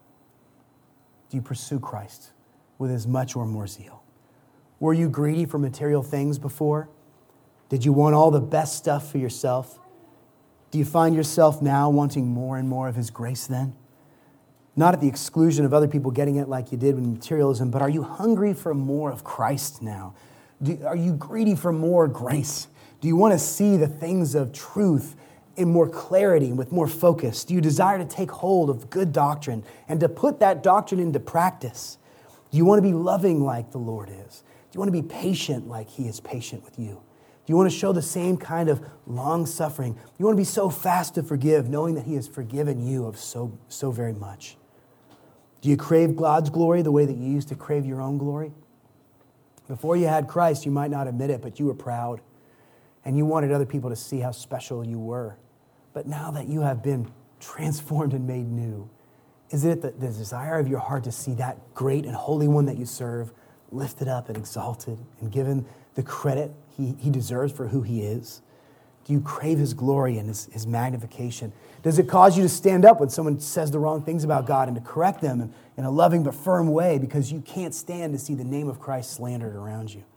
Do you pursue Christ with as much or more zeal? Were you greedy for material things before? Did you want all the best stuff for yourself? Do you find yourself now wanting more and more of His grace then? Not at the exclusion of other people getting it like you did with materialism, but are you hungry for more of Christ now? Are you greedy for more grace? Do you want to see the things of truth in more clarity and with more focus? Do you desire to take hold of good doctrine and to put that doctrine into practice? Do you want to be loving like the Lord is? Do you want to be patient like He is patient with you? Do you want to show the same kind of long-suffering? You want to be so fast to forgive, knowing that He has forgiven you of so very much? Do you crave God's glory the way that you used to crave your own glory? Before you had Christ, you might not admit it, but you were proud. And you wanted other people to see how special you were. But now that you have been transformed and made new, is it the desire of your heart to see that great and holy one that you serve lifted up and exalted and given the credit he deserves for who He is? Do you crave His glory and His magnification? Does it cause you to stand up when someone says the wrong things about God and to correct them in a loving but firm way because you can't stand to see the name of Christ slandered around you?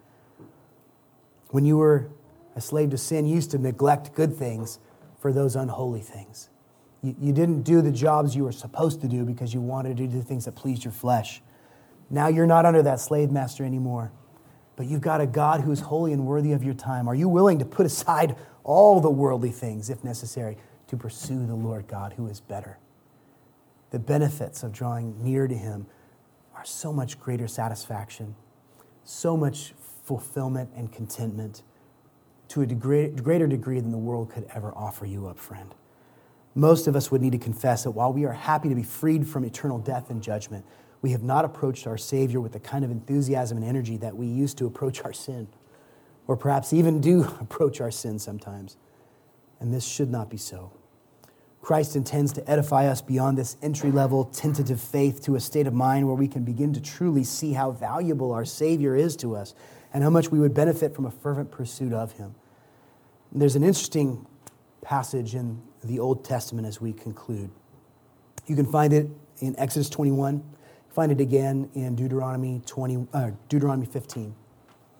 When you were a slave to sin, you used to neglect good things for those unholy things. You didn't do the jobs you were supposed to do because you wanted to do things that pleased your flesh. Now you're not under that slave master anymore. But you've got a God who is holy and worthy of your time. Are you willing to put aside all the worldly things, if necessary, to pursue the Lord God who is better? The benefits of drawing near to Him are so much greater satisfaction, so much fulfillment and contentment to a greater degree than the world could ever offer you up, friend. Most of us would need to confess that while we are happy to be freed from eternal death and judgment, we have not approached our Savior with the kind of enthusiasm and energy that we used to approach our sin, or perhaps even do approach our sin sometimes. And this should not be so. Christ intends to edify us beyond this entry-level, tentative faith to a state of mind where we can begin to truly see how valuable our Savior is to us and how much we would benefit from a fervent pursuit of Him. There's an interesting passage in the Old Testament as we conclude. You can find it in Exodus 21. Find it again in Deuteronomy 15.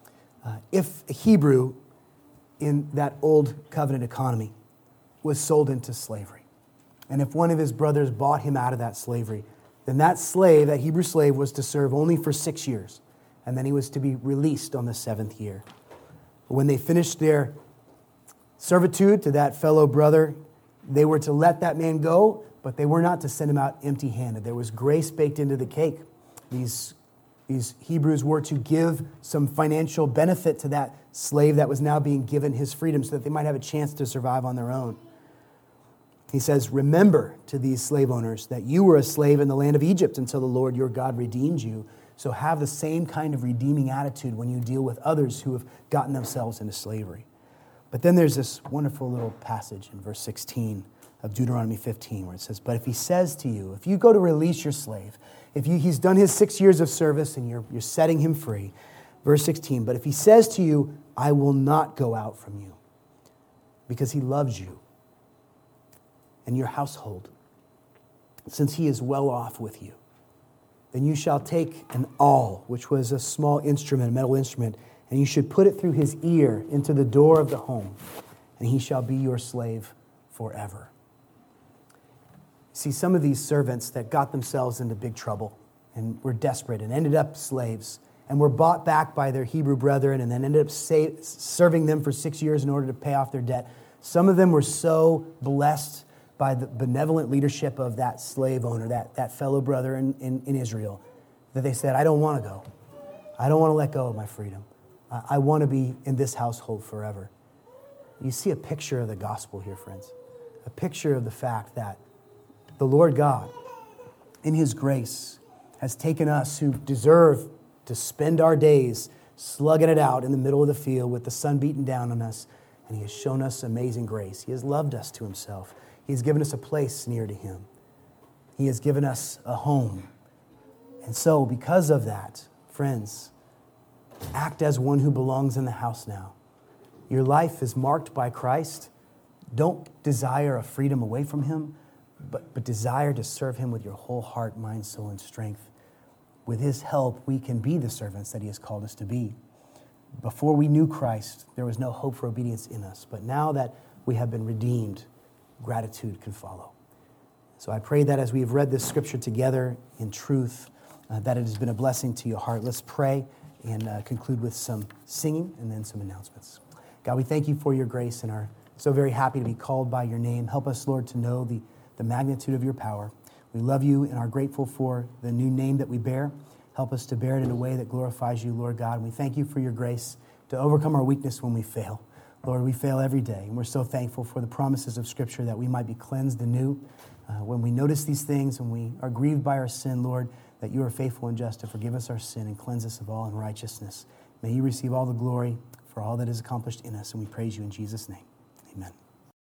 If a Hebrew in that old covenant economy was sold into slavery, and if one of his brothers bought him out of that slavery, then that slave, that Hebrew slave, was to serve only for 6 years, and then he was to be released on the 7th year. When they finished their servitude to that fellow brother, they were to let that man go, but they were not to send him out empty-handed. There was grace baked into the cake. These Hebrews were to give some financial benefit to that slave that was now being given his freedom so that they might have a chance to survive on their own. He says, remember to these slave owners that you were a slave in the land of Egypt until the Lord your God redeemed you. So have the same kind of redeeming attitude when you deal with others who have gotten themselves into slavery. But then there's this wonderful little passage in verse 16 of Deuteronomy 15 where it says, but if he says to you, if you go to release your slave, he's done his 6 years of service and you're setting him free, verse 16, but if he says to you, I will not go out from you because he loves you and your household, since he is well off with you, then you shall take an awl, which was a small instrument, a metal instrument, and you should put it through his ear into the door of the home, and he shall be your slave forever. See, some of these servants that got themselves into big trouble and were desperate and ended up slaves and were bought back by their Hebrew brethren and then ended up serving them for 6 years in order to pay off their debt. Some of them were so blessed by the benevolent leadership of that slave owner, that fellow brother in Israel, that they said, I don't want to go. I don't want to let go of my freedom. I want to be in this household forever. You see a picture of the gospel here, friends. A picture of the fact that the Lord God, in his grace, has taken us who deserve to spend our days slugging it out in the middle of the field with the sun beating down on us, and he has shown us amazing grace. He has loved us to himself. He has given us a place near to him. He has given us a home. And so, because of that, friends, act as one who belongs in the house now. Your life is marked by Christ. Don't desire a freedom away from him, but desire to serve him with your whole heart, mind, soul, and strength. With his help, we can be the servants that he has called us to be. Before we knew Christ, there was no hope for obedience in us. But now that we have been redeemed, gratitude can follow. So I pray that as we have read this scripture together in truth, that it has been a blessing to your heart. Let's pray and conclude with some singing and then some announcements. God, we thank you for your grace and are so very happy to be called by your name. Help us, Lord, to know the magnitude of your power. We love you and are grateful for the new name that we bear. Help us to bear it in a way that glorifies you, Lord God. And we thank you for your grace to overcome our weakness when we fail. Lord, we fail every day, and we're so thankful for the promises of Scripture that we might be cleansed anew. When we notice these things and we are grieved by our sin, Lord, that you are faithful and just to forgive us our sin and cleanse us of all unrighteousness. May you receive all the glory for all that is accomplished in us, and we praise you in Jesus' name. Amen.